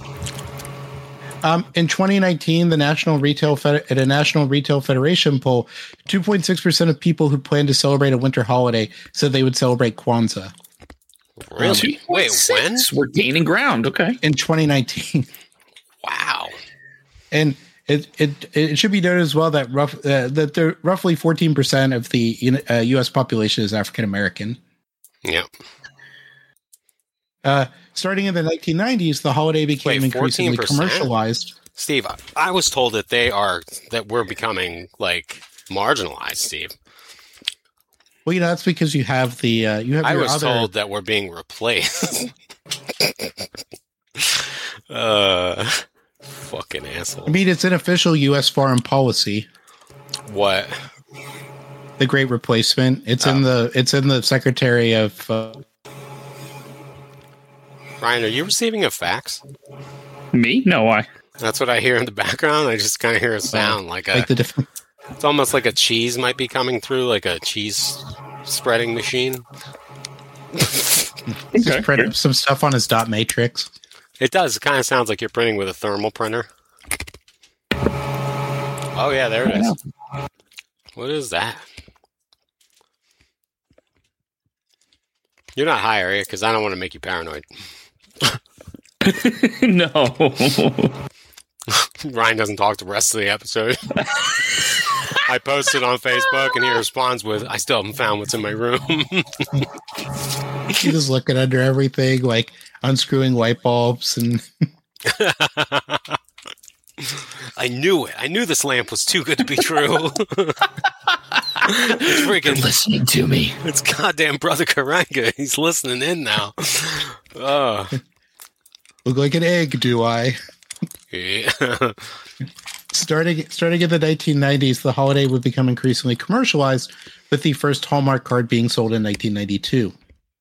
S1: In 2019, the National Retail at a National Retail Federation poll, 2.6% of people who plan to celebrate a winter holiday said they would celebrate Kwanzaa.
S3: Really? Wait, when?
S2: We're gaining ground. Okay.
S1: In 2019.
S3: Wow.
S1: And it should be noted as well that roughly 14% of the U.S. population is African American.
S3: Yep.
S1: Starting in the 1990s, the holiday became increasingly commercialized.
S3: Steve, I was told that we're becoming like marginalized, Steve.
S1: Well, that's because you have the
S3: I was told that we're being replaced. Fucking asshole.
S1: I mean, it's an official U.S. foreign policy.
S3: What?
S1: The Great Replacement. It's in the Secretary of.
S3: Ryan, are you receiving a fax?
S2: Me? No, why?
S3: That's what I hear in the background. I just kind of hear a sound it's almost like a cheese might be coming through, like a cheese spreading machine.
S1: Just print up some stuff on his dot matrix.
S3: It does. It kind of sounds like you're printing with a thermal printer. Oh yeah, there it is. What is that? You're not high, are you? Because I don't want to make you paranoid.
S2: No.
S3: Ryan doesn't talk the rest of the episode. I posted on Facebook and he responds with, I still haven't found what's in my room.
S1: He's just looking under everything, like unscrewing light bulbs and
S3: I knew it. I knew this lamp was too good to be true. It's freaking
S2: listening to me.
S3: It's goddamn Brother Karanga. He's listening in now.
S1: Look like an egg, do I?
S3: Yeah.
S1: Starting in the 1990s, the holiday would become increasingly commercialized, with the first Hallmark card being sold in 1992.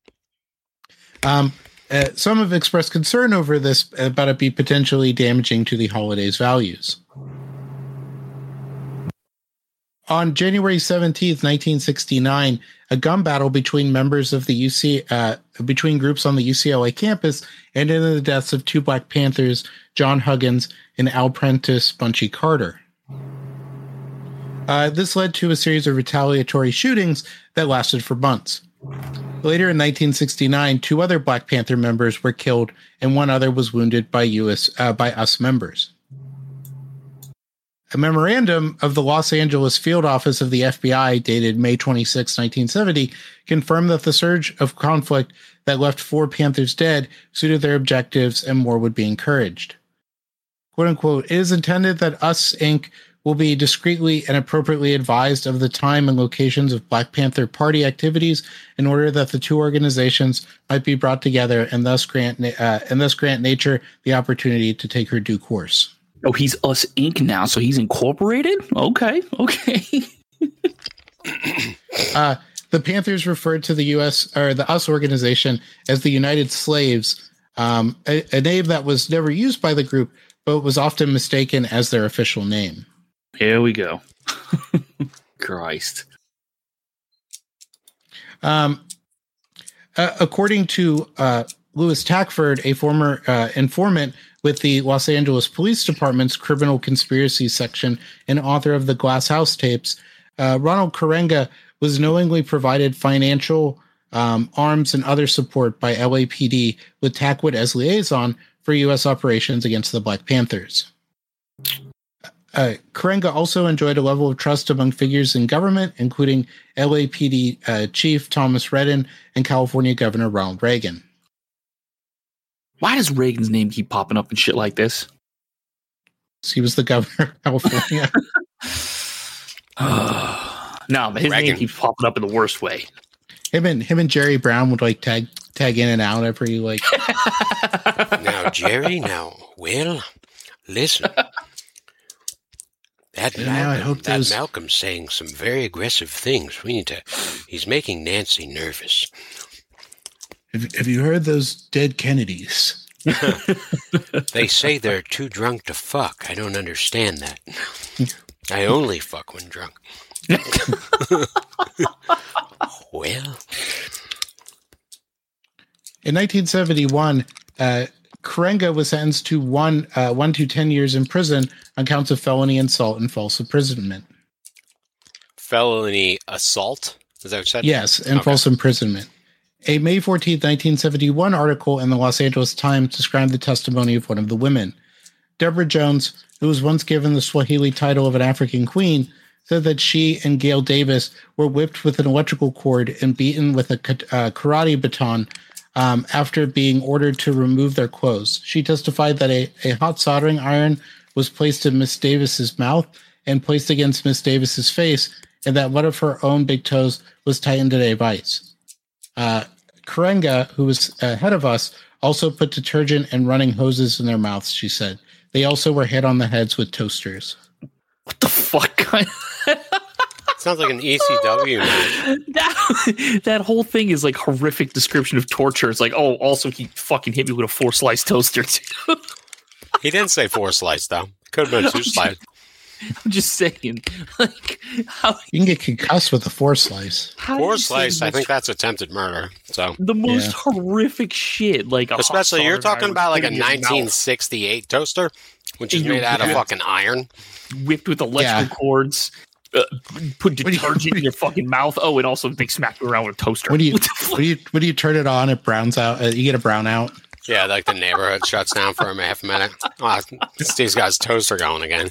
S1: Some have expressed concern over this, about it be potentially damaging to the holiday's values. On January 17th, 1969, a gun battle between members of the between groups on the UCLA campus ended in the deaths of two Black Panthers, John Huggins and Al Prentice Bunchy Carter. This led to a series of retaliatory shootings that lasted for months. Later in 1969, two other Black Panther members were killed, and one other was wounded by us members. A memorandum of the Los Angeles field office of the FBI dated May 26, 1970, confirmed that the surge of conflict that left 4 Panthers dead suited their objectives and more would be encouraged. Quote unquote, it is intended that US Inc. will be discreetly and appropriately advised of the time and locations of Black Panther Party activities in order that the two organizations might be brought together and thus grant nature the opportunity to take her due course.
S4: Oh, he's US Inc. now, so he's incorporated? Okay.
S1: The Panthers referred to the US organization as the United Slaves, a name that was never used by the group, but was often mistaken as their official name.
S4: Here we go. Christ.
S1: According to Louis Tackford, a former informant with the Los Angeles Police Department's Criminal Conspiracy Section and author of the Glass House tapes, Ronald Karenga was knowingly provided financial, arms, and other support by LAPD with Tackwood as liaison for U.S. operations against the Black Panthers. Karenga also enjoyed a level of trust among figures in government, including LAPD Chief Thomas Redden and California Governor Ronald Reagan.
S4: Why does Reagan's name keep popping up and shit like this?
S1: He was the governor of California.
S4: No, but his name keeps popping up in the worst way.
S1: Him and Jerry Brown would like tag in and out every like.
S3: Now, Jerry. Now, well, listen. That Malcolm's saying some very aggressive things. He's making Nancy nervous.
S1: Have you heard those dead Kennedys?
S3: They say they're too drunk to fuck. I don't understand that. I only fuck when drunk. Well.
S1: In 1971, Karenga was sentenced to 1 to 10 years in prison on counts of felony assault and false imprisonment.
S3: Felony assault? Is that what you said?
S1: Yes, and false imprisonment. A May 14, 1971 article in the Los Angeles Times described the testimony of one of the women. Deborah Jones, who was once given the Swahili title of an African queen, said that she and Gail Davis were whipped with an electrical cord and beaten with a karate baton after being ordered to remove their clothes. She testified that a hot soldering iron was placed in Miss Davis's mouth and placed against Miss Davis's face, and that one of her own big toes was tightened in a vice. Karenga, who was ahead of us, also put detergent and running hoses in their mouths, she said. They also were hit on the heads with toasters.
S4: What the fuck?
S3: Sounds like an ECW match.
S4: That whole thing is like horrific description of torture. It's like, oh, also he fucking hit me with a 4-slice toaster too.
S3: He didn't say 4-slice though. Could have been 2-slice.
S4: I'm just saying, like, how
S1: you can get concussed with a 4-slice.
S3: 4-slice, I think that's attempted murder. So
S4: the most horrific shit, like
S3: especially you're talking about like a 1968 toaster, which is made out of fucking iron,
S4: whipped with electrical cords. Put detergent in your fucking mouth. Oh, and also they smack you around with a toaster.
S1: When do you turn it on? It browns out. You get a brown out.
S3: Yeah, like the neighborhood shuts down for a half a minute. Oh, Steve's got his toaster going again.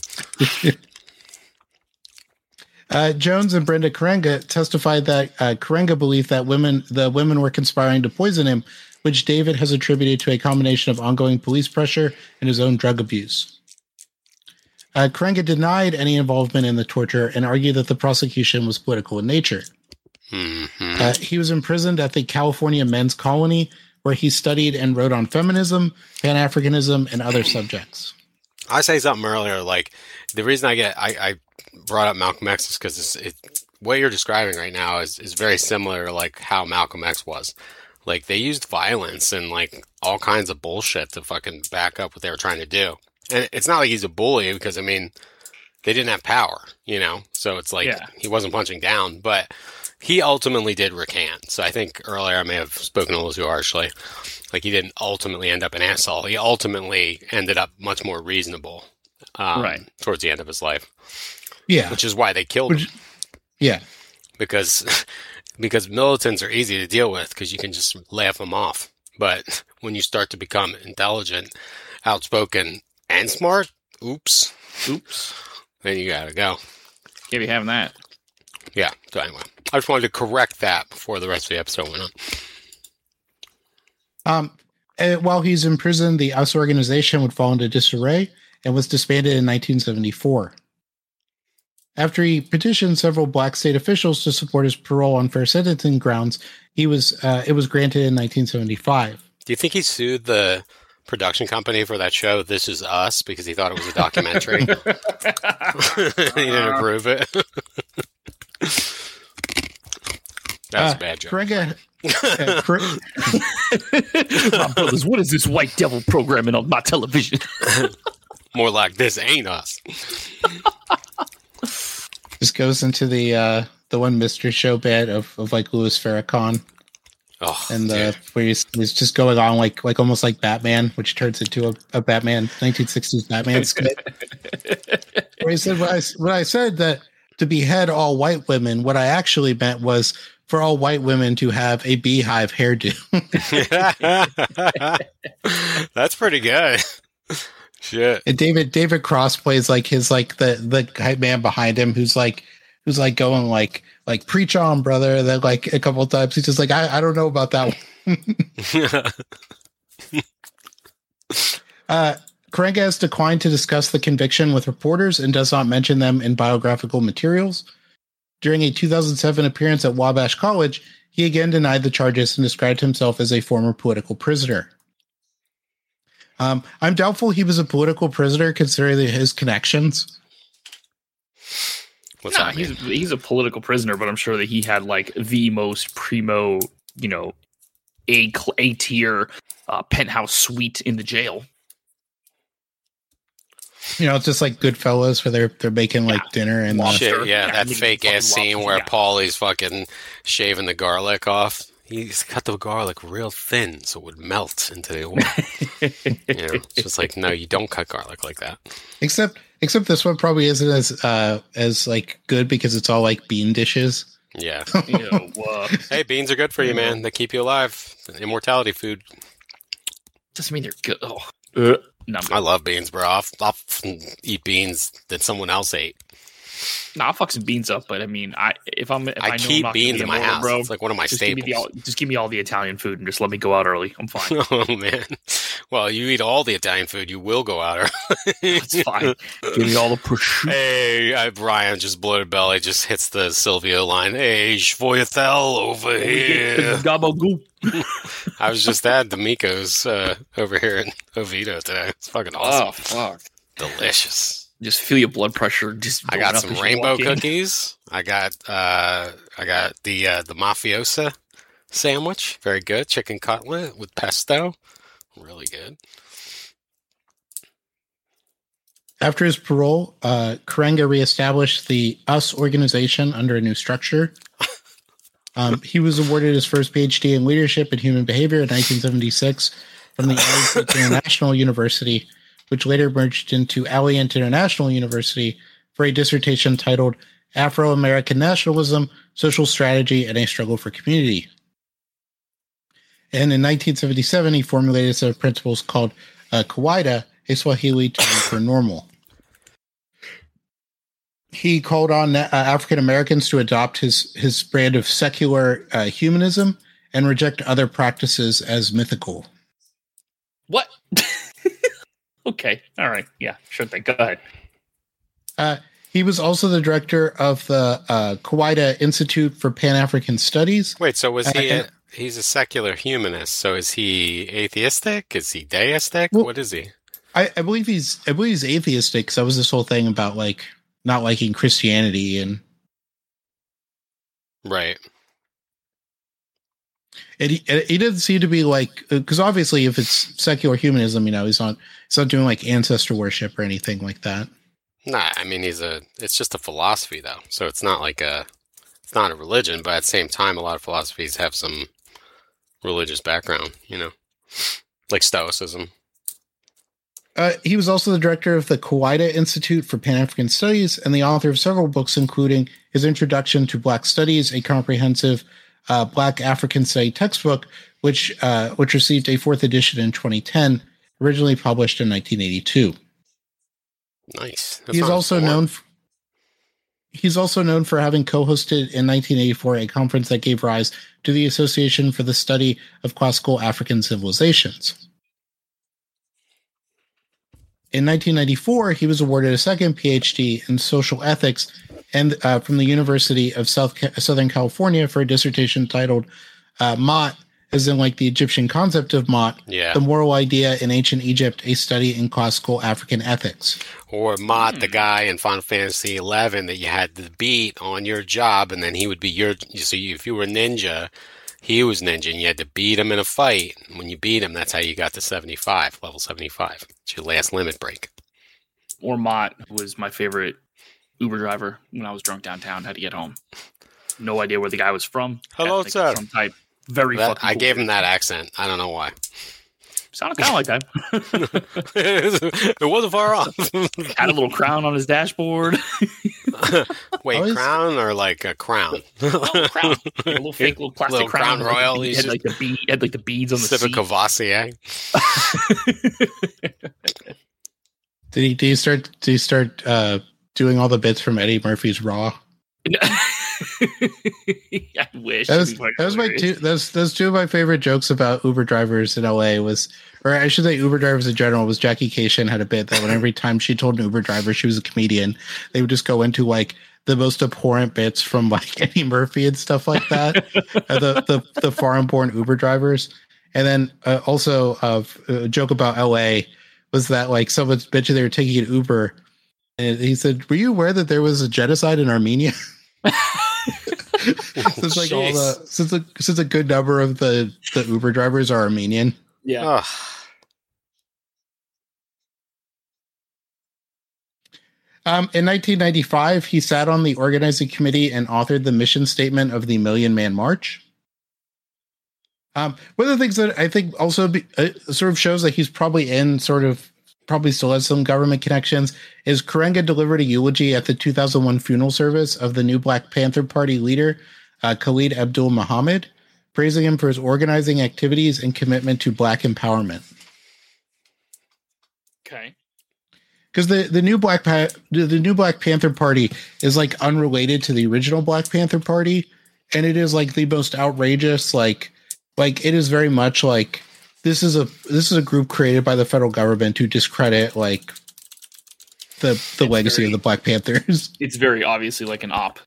S1: Jones and Brenda Karenga testified that Karenga believed that the women were conspiring to poison him, which David has attributed to a combination of ongoing police pressure and his own drug abuse. Karenga denied any involvement in the torture and argued that the prosecution was political in nature. Mm-hmm. He was imprisoned at the California Men's Colony where he studied and wrote on feminism, Pan-Africanism, and other subjects.
S3: I say something earlier, like the reason I brought up Malcolm X is because what you're describing right now is very similar to like how Malcolm X was. Like they used violence and like all kinds of bullshit to fucking back up what they were trying to do. And it's not like he's a bully because I mean they didn't have power, you know. So it's like he wasn't punching down, but he ultimately did recant. So I think earlier I may have spoken a little too harshly. Like he didn't ultimately end up an asshole. He ultimately ended up much more reasonable towards the end of his life.
S1: Yeah.
S3: Which is why they killed him.
S1: Yeah.
S3: Because militants are easy to deal with because you can just laugh them off. But when you start to become intelligent, outspoken, and smart, oops, then you gotta go.
S4: Can't be having that.
S3: Yeah. So anyway, I just wanted to correct that before the rest of the episode went on.
S1: While he's in prison, the US organization would fall into disarray and was disbanded in 1974. After he petitioned several black state officials to support his parole on fair sentencing grounds, it was granted in 1975.
S3: Do you think he sued the production company for that show, This Is Us, because he thought it was a documentary? He didn't approve it. That was a bad joke.
S4: My brothers, what is this white devil programming on my television?
S3: More like This Ain't Us.
S1: This goes into the one mystery show bit of like Louis Farrakhan.
S3: Oh,
S1: and where he's just going on like almost like Batman, which turns into a Batman 1960s Batman skit. Where he said when I said that to behead all white women, what I actually meant was for all white women to have a beehive hairdo.
S3: That's pretty good. Shit.
S1: And David Cross plays like his like the hype man behind him who's like going like preach on, brother. Then like a couple of times he's just like I don't know about that one. Karenga has declined to discuss the conviction with reporters and does not mention them in biographical materials. During a 2007 appearance at Wabash College, he again denied the charges and described himself as a former political prisoner. I'm doubtful he was a political prisoner considering his connections.
S4: What's that mean? He's a political prisoner, but I'm sure that he had like the most primo, A tier penthouse suite in the jail.
S1: It's just like Goodfellas where they're making like dinner and
S3: shit. That fake ass scene where Paulie's fucking shaving the garlic off. He's cut the garlic real thin so it would melt into the oil. It's just like, no, you don't cut garlic like that.
S1: Except this one probably isn't as like good because it's all like bean dishes.
S3: Yeah. Hey, beans are good for you, man. They keep you alive. Immortality food.
S4: Doesn't mean they're good.
S3: I love beans, bro. I'll eat beans that someone else ate.
S4: Nah, I'll fuck some beans up, but I mean, I
S3: keep beans in my house. Bro, it's like one of my staples.
S4: Just give me all the Italian food and just let me go out early. I'm fine.
S3: Oh man, well, you eat all the Italian food, you will go out early.
S4: It's fine. Give me all the prosciutto.
S3: Hey, Brian, just bloated belly, just hits the Silvio line. Hey, Schvoyathel over here.
S4: Gabagool.
S3: I was just at D'Amico's over here in Oviedo today. It's fucking awesome.
S4: Oh fuck,
S3: delicious. Just
S4: feel your blood pressure.
S3: I got some rainbow cookies. I got the mafiosa sandwich. Very good. Chicken cutlet with pesto. Really good.
S1: After his parole, Karenga reestablished the US organization under a new structure. He was awarded his first PhD in leadership and human behavior in 1976 from the Alliance International University, which later merged into Alliant International University for a dissertation titled Afro-American Nationalism, Social Strategy, and a Struggle for Community. And in 1977, he formulated a set of principles called Kawaida, a Swahili term for normal. He called on African Americans to adopt his brand of secular humanism and reject other practices as mythical.
S4: What? Okay. All right. Yeah, sure thing. Go ahead.
S1: He was also the director of the Kawaida Institute for Pan-African Studies.
S3: Wait, so was he He's a secular humanist, so is he atheistic? Is he deistic?
S1: Well,
S3: what is he?
S1: I believe he's atheistic, because that was this whole thing about like not liking Christianity, and
S3: Right.
S1: he doesn't seem to be like, because obviously if it's secular humanism, he's not doing like ancestor worship or anything like that.
S3: Nah, I mean it's just a philosophy though. So it's not it's not a religion, but at the same time a lot of philosophies have some religious background, like Stoicism.
S1: He was also the director of the Kawaida Institute for Pan-African Studies and the author of several books, including his Introduction to Black Studies, a comprehensive Black African study textbook, which received a 4th edition in 2010, originally published in 1982.
S3: Nice.
S1: He's also known for having co-hosted in 1984 a conference that gave rise to the Association for the Study of Classical African Civilizations. In 1994, he was awarded a second PhD in social ethics and from the University of Southern California for a dissertation titled Ma'at, as in like the Egyptian concept of Ma'at, the moral idea in ancient Egypt, a study in classical African ethics.
S3: Or Ma'at, the guy in Final Fantasy XI that you had to beat on your job, and then he would be if you were ninja, he was ninja, and you had to beat him in a fight. When you beat him, that's how you got to level 75. It's your last limit break.
S4: Or Mott was my favorite Uber driver when I was drunk downtown, had to get home. No idea where the guy was from.
S3: Hello, sir.
S4: Some type. Very fucking cool.
S3: I gave him that accent. I don't know why.
S4: Sounded kind of like that.
S3: It wasn't far off.
S4: Had a little crown on his dashboard.
S3: Wait, crown or like a crown?
S4: Crown. A little fake, little plastic crown.
S3: Royal.
S4: He had like the beads on the seat.
S3: Cavassier.
S1: Did he start doing all the bits from Eddie Murphy's Raw?
S4: I wish.
S1: Those two of my favorite jokes about Uber drivers in LA or I should say Uber drivers in general, was Jackie Kashian had a bit that every time she told an Uber driver she was a comedian, they would just go into like the most abhorrent bits from like Eddie Murphy and stuff like that. the foreign-born Uber drivers. And then also a joke about LA was that like someone's bitching they were taking an Uber, and he said, "Were you aware that there was a genocide in Armenia?" Since a good number of the Uber drivers are Armenian.
S4: Yeah.
S1: In 1995, he sat on the organizing committee and authored the mission statement of the Million Man March. One of the things that I think also sort of shows that he's probably still has some government connections is Karenga delivered a eulogy at the 2001 funeral service of the new Black Panther Party leader, Khalid Abdul Muhammad, praising him for his organizing activities and commitment to Black empowerment.
S4: Okay.
S1: Because the new Black Panther Party is like unrelated to the original Black Panther Party, and it is like the most outrageous, like it is very much like this is a group created by the federal government to discredit like the legacy of the Black Panthers.
S4: It's very obviously like an op.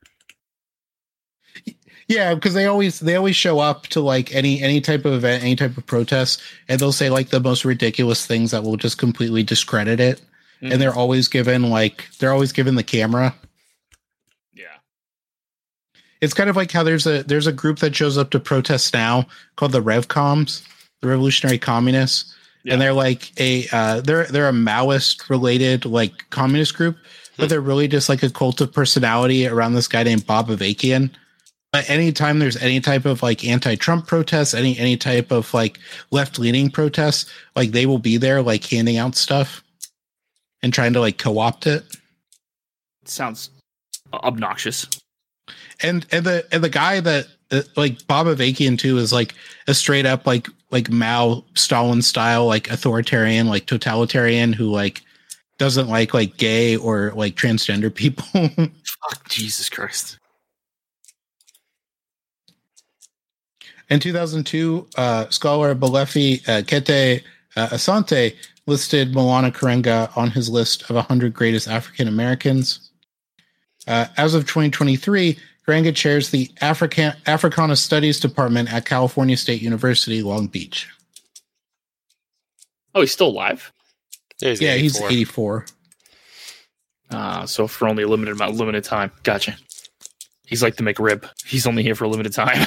S1: Yeah, because they always show up to like any type of event, any type of protest, and they'll say like the most ridiculous things that will just completely discredit it. Mm-hmm. And they're always given the camera.
S4: Yeah.
S1: It's kind of like how there's a group that shows up to protest now called the RevComs, the Revolutionary Communists. Yeah. And they're like they're a Maoist related like communist group, but they're really just like a cult of personality around this guy named Bob Avakian. But anytime there's any type of like anti-Trump protests, any type of like left-leaning protests, like they will be there like handing out stuff and trying to like co-opt it.
S4: Sounds obnoxious.
S1: And the guy that like Bob Avakian too is like a straight up like Mao Stalin style like authoritarian like totalitarian who like doesn't like gay or like transgender people.
S4: Fuck, Jesus Christ.
S1: In 2002, scholar Balefi Kete Asante listed Maulana Karenga on his list of 100 greatest African Americans. As of 2023, Garanga chairs the Africana Studies Department at California State University, Long Beach.
S4: Oh, he's still alive?
S1: Yeah, he's 84.
S4: So for only a limited time. Gotcha. He's like the McRib. He's only here for a limited time.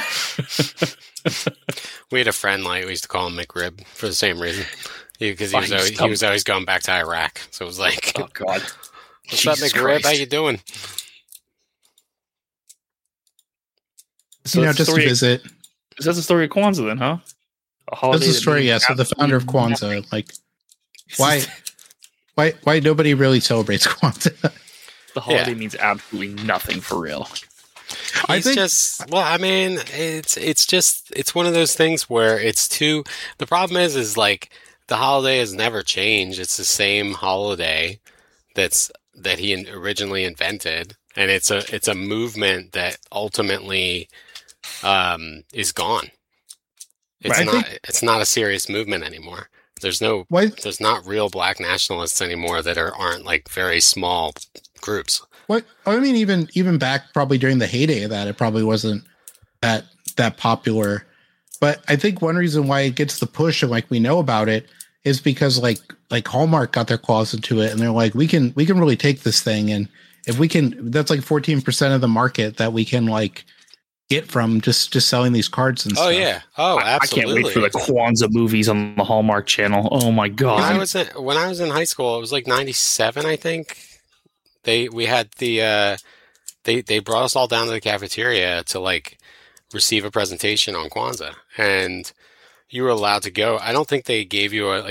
S3: We had a friend, like, we used to call him McRib for the same reason. Because he was always going back to Iraq. So it was like,
S4: Oh, God.
S3: what's up,
S4: Jesus
S3: McRib?
S4: Christ.
S3: How you doing?
S4: So
S1: Just to visit.
S4: Is that the story of Kwanzaa then, huh?
S1: That's the story, yeah. So the founder of Kwanzaa, like, why nobody really celebrates Kwanzaa?
S4: The holiday means absolutely nothing for real.
S3: It's one of those things where the problem is like the holiday has never changed. It's the same holiday that he originally invented, and it's a movement that ultimately is gone. It's not a serious movement anymore. There's not real black nationalists anymore that aren't like very small groups.
S1: What I mean, even back probably during the heyday of that, it probably wasn't that popular. But I think one reason why it gets the push and like we know about it is because like Hallmark got their claws into it, and they're like, we can really take this thing, and if we can, that's like 14% of the market that we can like get from just selling these cards and stuff.
S3: Oh yeah, absolutely.
S4: I can't wait for the Kwanzaa movies on the Hallmark Channel. Oh my God!
S3: When I was in high school, it was like 97, I think. They brought us all down to the cafeteria to like receive a presentation on Kwanzaa, and you were allowed to go. I don't think they gave you they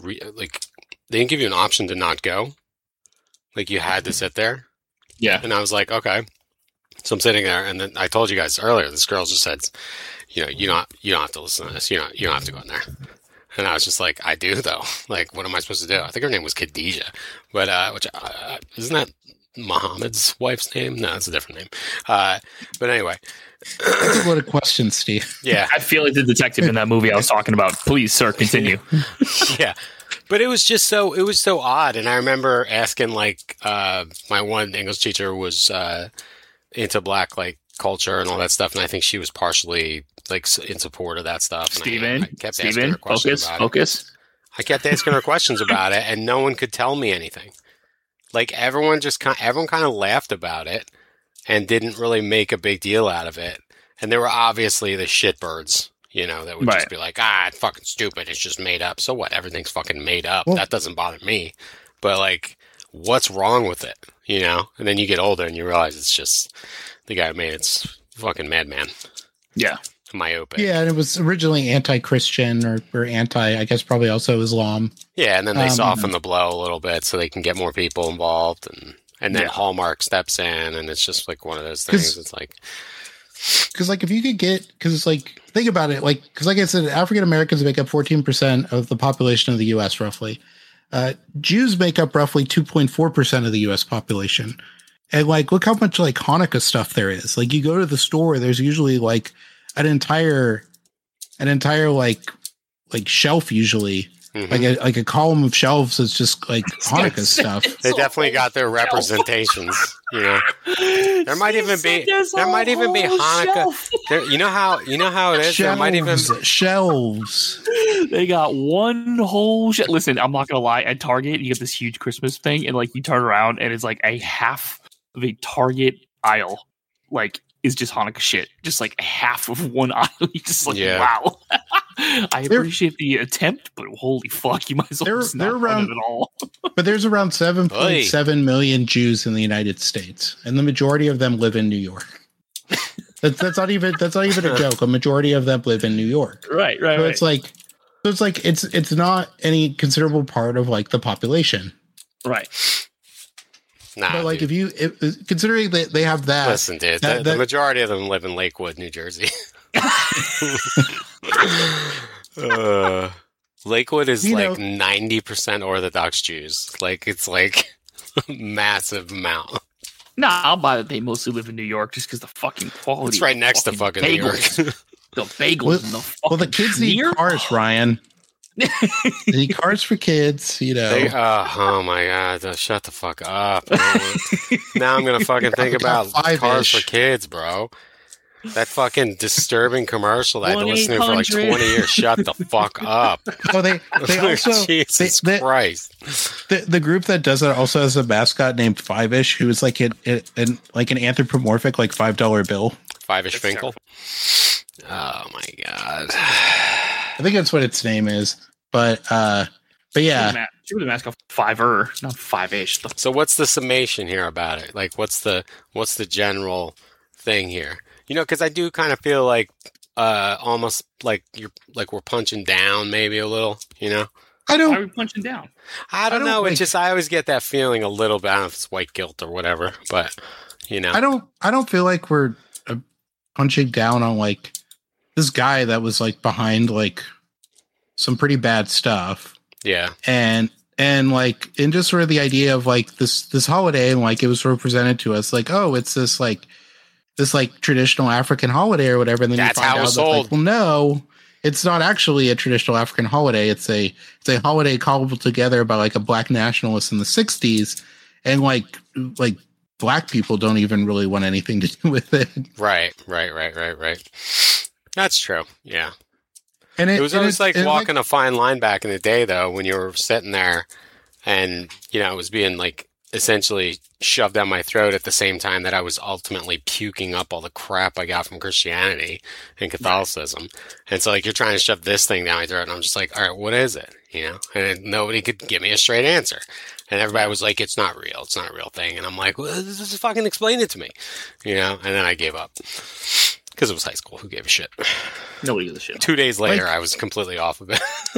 S3: didn't give you an option to not go. Like you had to sit there.
S4: Yeah.
S3: And I was like, okay. So I'm sitting there, and then I told you guys earlier, this girl just said, you don't have to listen to this. You don't have to go in there. And I was just like, I do though. Like, what am I supposed to do? I think her name was Khadijah, but isn't that Muhammad's wife's name? No, it's a different name. But anyway,
S1: that's a lot of questions, Steve.
S3: Yeah,
S4: I feel like the detective in that movie I was talking about. Please, sir, continue.
S3: Yeah. But it was so odd. And I remember asking like, my one English teacher was, into black like culture and all that stuff. And I think she was partially like in support of that stuff. And
S4: Steven, focus.
S3: I kept asking her questions about it, and no one could tell me anything. Like everyone kind of laughed about it and didn't really make a big deal out of it. And there were obviously the shitbirds, that would just be like, it's fucking stupid. It's just made up. So what? Everything's fucking made up. Well, that doesn't bother me. But like, what's wrong with it? And then you get older and you realize it's just the guy who made it's fucking madman.
S4: Yeah.
S3: Myopic.
S1: Yeah, and it was originally anti-Christian or anti, I guess probably also Islam.
S3: Yeah, and then they soften the blow a little bit so they can get more people involved, and then Hallmark steps in, and it's just like one of those things. It's like,
S1: because like if you could because it's like, think about it, like, because like I said, African Americans make up 14% of the population of the U.S. roughly. Jews make up roughly 2.4% of the U.S. population, and like look how much like Hanukkah stuff there is. Like you go to the store, there's usually like an entire like shelf usually, like a column of shelves that's just like Hanukkah stuff.
S3: They definitely got their representations. There might even be Hanukkah. You know how it is. There might even
S1: shelves.
S4: They got one whole Listen, I'm not gonna lie. At Target, you get this huge Christmas thing, and like you turn around, and it's like a half of a Target aisle, like, is just Hanukkah shit. Just like half of one aisle. You're just like, wow. I appreciate the attempt, but holy fuck, you might as well just not run it at all.
S1: But there's around 7.7 million Jews in the United States, and the majority of them live in New York. That's not even a joke. A majority of them live in New York.
S4: Right.
S1: So it's not any considerable part of like the population.
S4: Right.
S3: Nah,
S1: but like considering that they have that.
S3: Listen, dude, the majority of them live in Lakewood, New Jersey. Lakewood is like 90% Orthodox Jews. Like it's like a massive amount.
S4: Nah, I'll buy that they mostly live in New York just because the fucking quality.
S3: It's right next to fucking New York.
S4: The bagels and the fucking
S1: the kids need cars, Ryan. The Cars for Kids, you know.
S3: Oh my god! Shut the fuck up! Now I'm gonna fucking think about Cars for Kids, bro. That fucking disturbing commercial that I've been listening to for like 20 years. Shut the fuck up!
S1: Oh, they also
S3: Jesus Christ.
S1: The group that does it also has a mascot named Five-ish, who is like an anthropomorphic like $5 bill.
S3: Five-ish Finkel. Oh my god!
S1: I think that's what its name is, but yeah.
S4: She would have mascot Fiver, not Five-ish.
S3: So what's the summation here about it? Like, what's the general thing here? You know, because I do kind of feel like almost like we're punching down maybe a little. You know,
S4: why are we punching down?
S3: I don't know. It's just I always get that feeling a little bit. I don't know if it's white guilt or whatever, but you know,
S1: I don't feel like we're punching down on like this guy that was like behind like some pretty bad stuff.
S3: Yeah,
S1: and like and just sort of the idea of like this holiday, and like it was sort of presented to us like, oh, it's this like traditional African holiday or whatever, and then
S3: that's
S1: you find
S3: how
S1: out
S3: it's
S1: that,
S3: sold.
S1: like, well, no, it's not actually a traditional African holiday. It's a holiday cobbled together by like a black nationalist in the 60s, and like black people don't even really want anything to do with it.
S3: Right. That's true. Yeah.
S1: And
S3: it was always like walking a fine line back in the day, though, when you were sitting there and, you know, it was being like essentially shoved down my throat at the same time that I was ultimately puking up all the crap I got from Christianity and Catholicism. And so like you're trying to shove this thing down my throat and I'm just like, all right, what is it? You know, and nobody could give me a straight answer. And everybody was like, it's not real. It's not a real thing. And I'm like, well, this is fucking explain it to me, you know? And then I gave up because it was high school. Who gave a shit?
S4: Nobody gives a shit.
S3: 2 days later, I was completely off of it.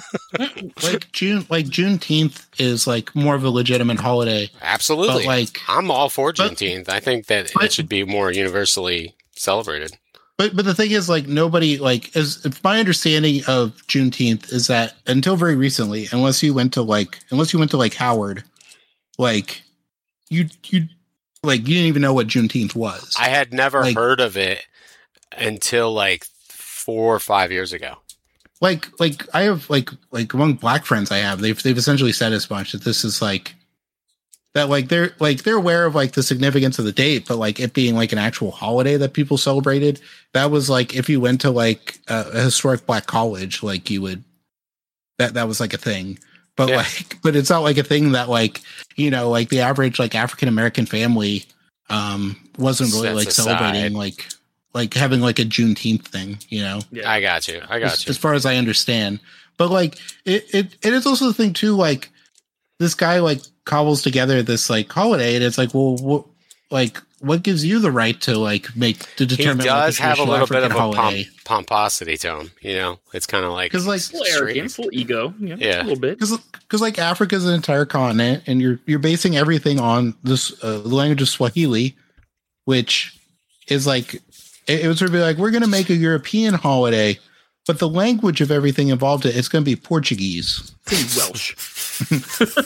S1: Juneteenth is like more of a legitimate holiday.
S3: Absolutely.
S1: But like,
S3: I'm all for Juneteenth. I think that it should be more universally celebrated.
S1: But the thing is, like, nobody like is my understanding of Juneteenth is that until very recently, unless you went to like Howard, like you didn't even know what Juneteenth was.
S3: I had never heard of it until like 4 or 5 years ago.
S1: Like I have like among black friends I have, they've essentially said as much that this is like that, like they're aware of like the significance of the date, but like it being like an actual holiday that people celebrated, that was like if you went to like a historic black college, like you would that was like a thing. But but it's not like a thing that like, you know, like the average like African American family wasn't really like celebrating like having like a Juneteenth thing, you know?
S3: Yeah, I got you.
S1: As far as I understand. But like it is also the thing too, like this guy like cobbles together this like holiday, and it's like, well, what gives you the right to like determine?
S3: He does
S1: like,
S3: have a little
S1: African
S3: bit of
S1: holiday?
S3: a pomposity to him, you know. It's kind of like
S1: because like
S4: a little arrogance, a little ego, a little bit.
S1: Because like Africa is an entire continent, and you're basing everything on this the language of Swahili, which is like it would sort of be like, we're going to make a European holiday, but the language of everything involved it's going to be Portuguese.
S4: It's Welsh.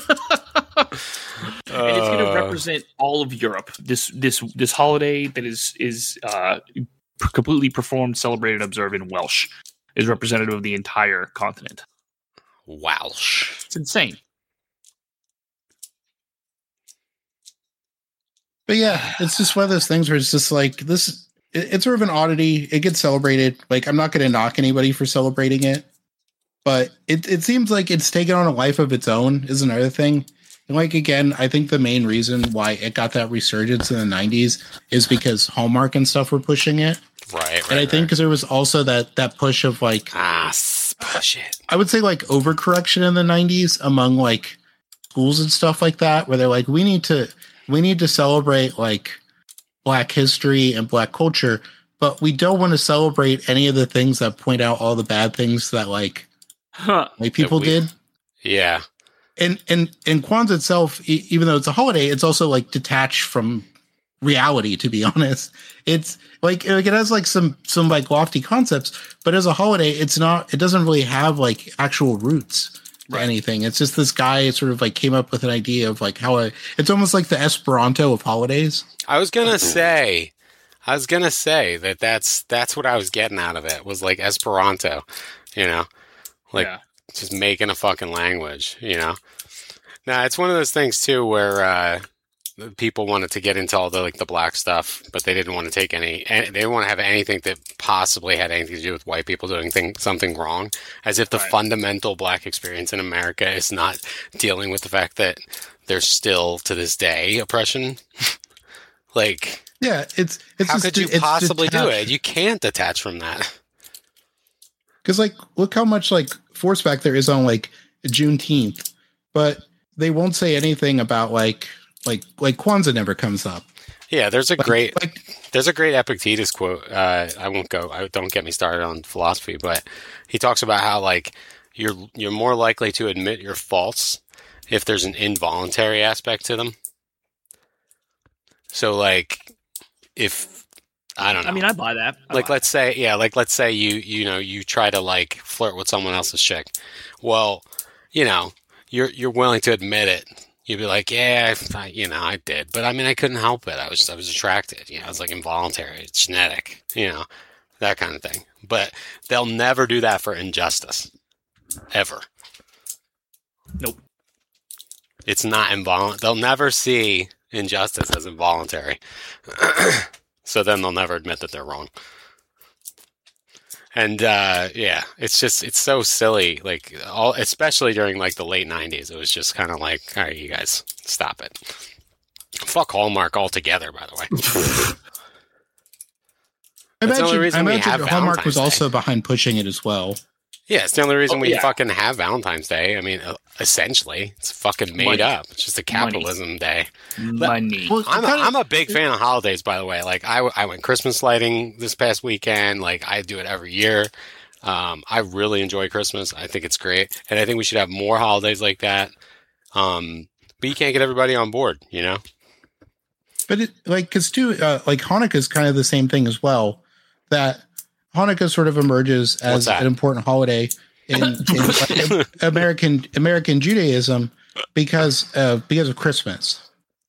S4: And it's going to represent all of Europe. This holiday that is completely performed, celebrated, observed in Welsh is representative of the entire continent.
S3: Welsh.
S4: It's insane.
S1: But yeah, it's just one of those things where it's just like this. It's sort of an oddity. It gets celebrated. Like, I'm not going to knock anybody for celebrating it, but it seems like it's taken on a life of its own is another thing. And like, again, I think the main reason why it got that resurgence in the 90s is because Hallmark and stuff were pushing it.
S3: Right.
S1: And I think because there was also that push of like,
S3: push it.
S1: I would say like overcorrection in the 90s among like schools and stuff like that, where they're like, we need to celebrate like Black history and Black culture, but we don't want to celebrate any of the things that point out all the bad things that like people did.
S3: Yeah.
S1: And Kwanzaa itself, even though it's a holiday, it's also like detached from reality, to be honest. It's like it has like some like lofty concepts, but as a holiday, it doesn't really have like actual roots to anything. It's just this guy sort of like came up with an idea of like it's almost like the Esperanto of holidays.
S3: I was gonna say that's what I was getting out of it was like Esperanto, you know, like just making a fucking language, Now, it's one of those things, too, where people wanted to get into all the black stuff, but they didn't want to take they didn't want to have anything that possibly had anything to do with white people doing something wrong, as if the fundamental black experience in America is not dealing with the fact that there's still, to this day, oppression.
S1: Yeah, it's
S3: how could you possibly do it? You can't detach from that.
S1: Because look how much forceback there is on Juneteenth, but they won't say anything about like Kwanzaa never comes up.
S3: Yeah, there's a great Epictetus quote. Don't get me started on philosophy, but he talks about how you're more likely to admit your faults if there's an involuntary aspect to them. So if I don't know.
S4: I mean, I buy that.
S3: Let's say you try to flirt with someone else's chick. Well, you're willing to admit it. You'd be like, yeah, I did, but I mean, I couldn't help it. I was attracted. It's involuntary. It's genetic. That kind of thing. But they'll never do that for injustice, ever.
S4: Nope.
S3: It's not involuntary. They'll never see injustice as involuntary. So then they'll never admit that they're wrong. And it's so silly. Especially during the late 90s, it was just kind of all right, you guys, stop it. Fuck Hallmark altogether, by the way.
S1: I imagine Hallmark was also behind pushing it as well.
S3: Yeah, it's the only reason we fucking have Valentine's Day. I mean, essentially, it's fucking made up. It's just a capitalism day.
S4: Money.
S3: I'm a big fan of holidays, by the way. I went Christmas lighting this past weekend. I do it every year. I really enjoy Christmas. I think it's great. And I think we should have more holidays like that. But you can't get everybody on board,
S1: But because too, Hanukkah is kind of the same thing as well. That Hanukkah sort of emerges as an important holiday in American Judaism because of Christmas.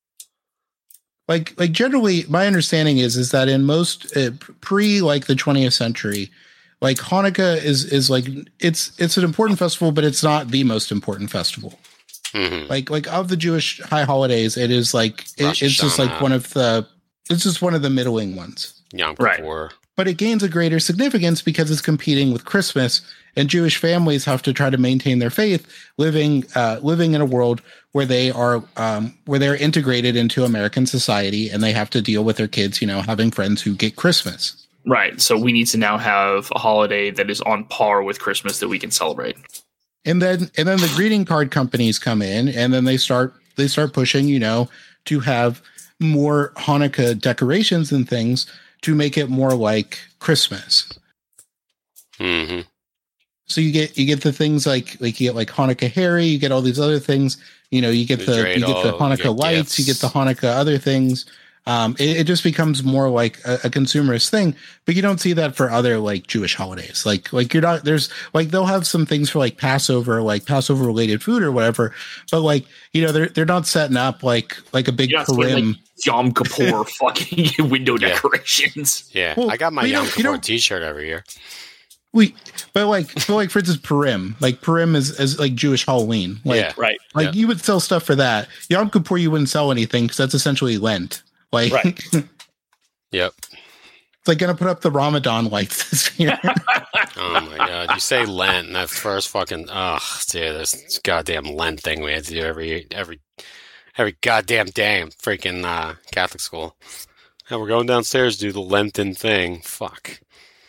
S1: Generally, my understanding is that in most pre the 20th century, Hanukkah is it's an important festival, but it's not the most important festival. Mm-hmm. Of the Jewish high holidays, it is it's just one of the middling ones.
S3: Yom Kippur.
S1: Right. But it gains a greater significance because it's competing with Christmas, and Jewish families have to try to maintain their faith, living in a world where they're integrated into American society, and they have to deal with their kids, having friends who get Christmas.
S4: Right. So we need to now have a holiday that is on par with Christmas that we can celebrate.
S1: And then the greeting card companies come in, and then they start pushing, to have more Hanukkah decorations and things to make it more like Christmas.
S3: Mm-hmm.
S1: So you get the things you get Hanukkah Harry, you get all these other things. You get the Hanukkah lights, you get the Hanukkah other things. It just becomes more like a consumerist thing, but you don't see that for other Jewish holidays. You're not there's they'll have some things for Passover, Passover related food or whatever, but they're not setting up like a big Purim.
S4: Yom Kippur fucking window decorations.
S3: Yeah, well, I got my Yom Kippur T-shirt every year.
S1: But for instance, Purim, Purim is Jewish Halloween.
S4: Right.
S1: You would sell stuff for that. Yom Kippur, you wouldn't sell anything because that's essentially Lent.
S3: Right. Yep.
S1: It's gonna put up the Ramadan lights this year.
S3: Oh my god! You say Lent, and that first fucking this goddamn Lent thing we had to do every goddamn day. Freaking Catholic school. And we're going downstairs to do the Lenten thing. Fuck.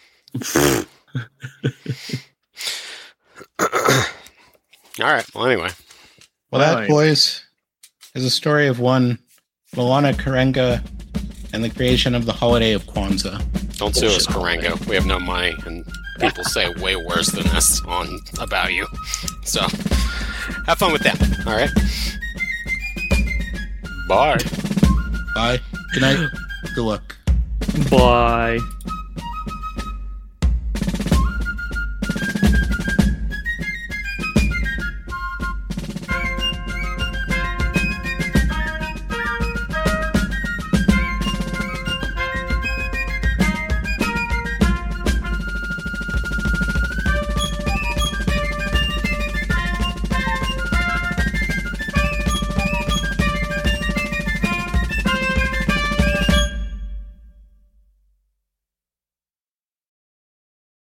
S3: All right. Well, anyway.
S1: Well, that, boys, is a story of one Milana Karenga and the creation of the holiday of Kwanzaa.
S3: Don't sue us, Karenga. We have no money, and people say way worse than this about you. So, have fun with that. All right. Bye.
S1: Bye. Good night. Good luck.
S4: Bye.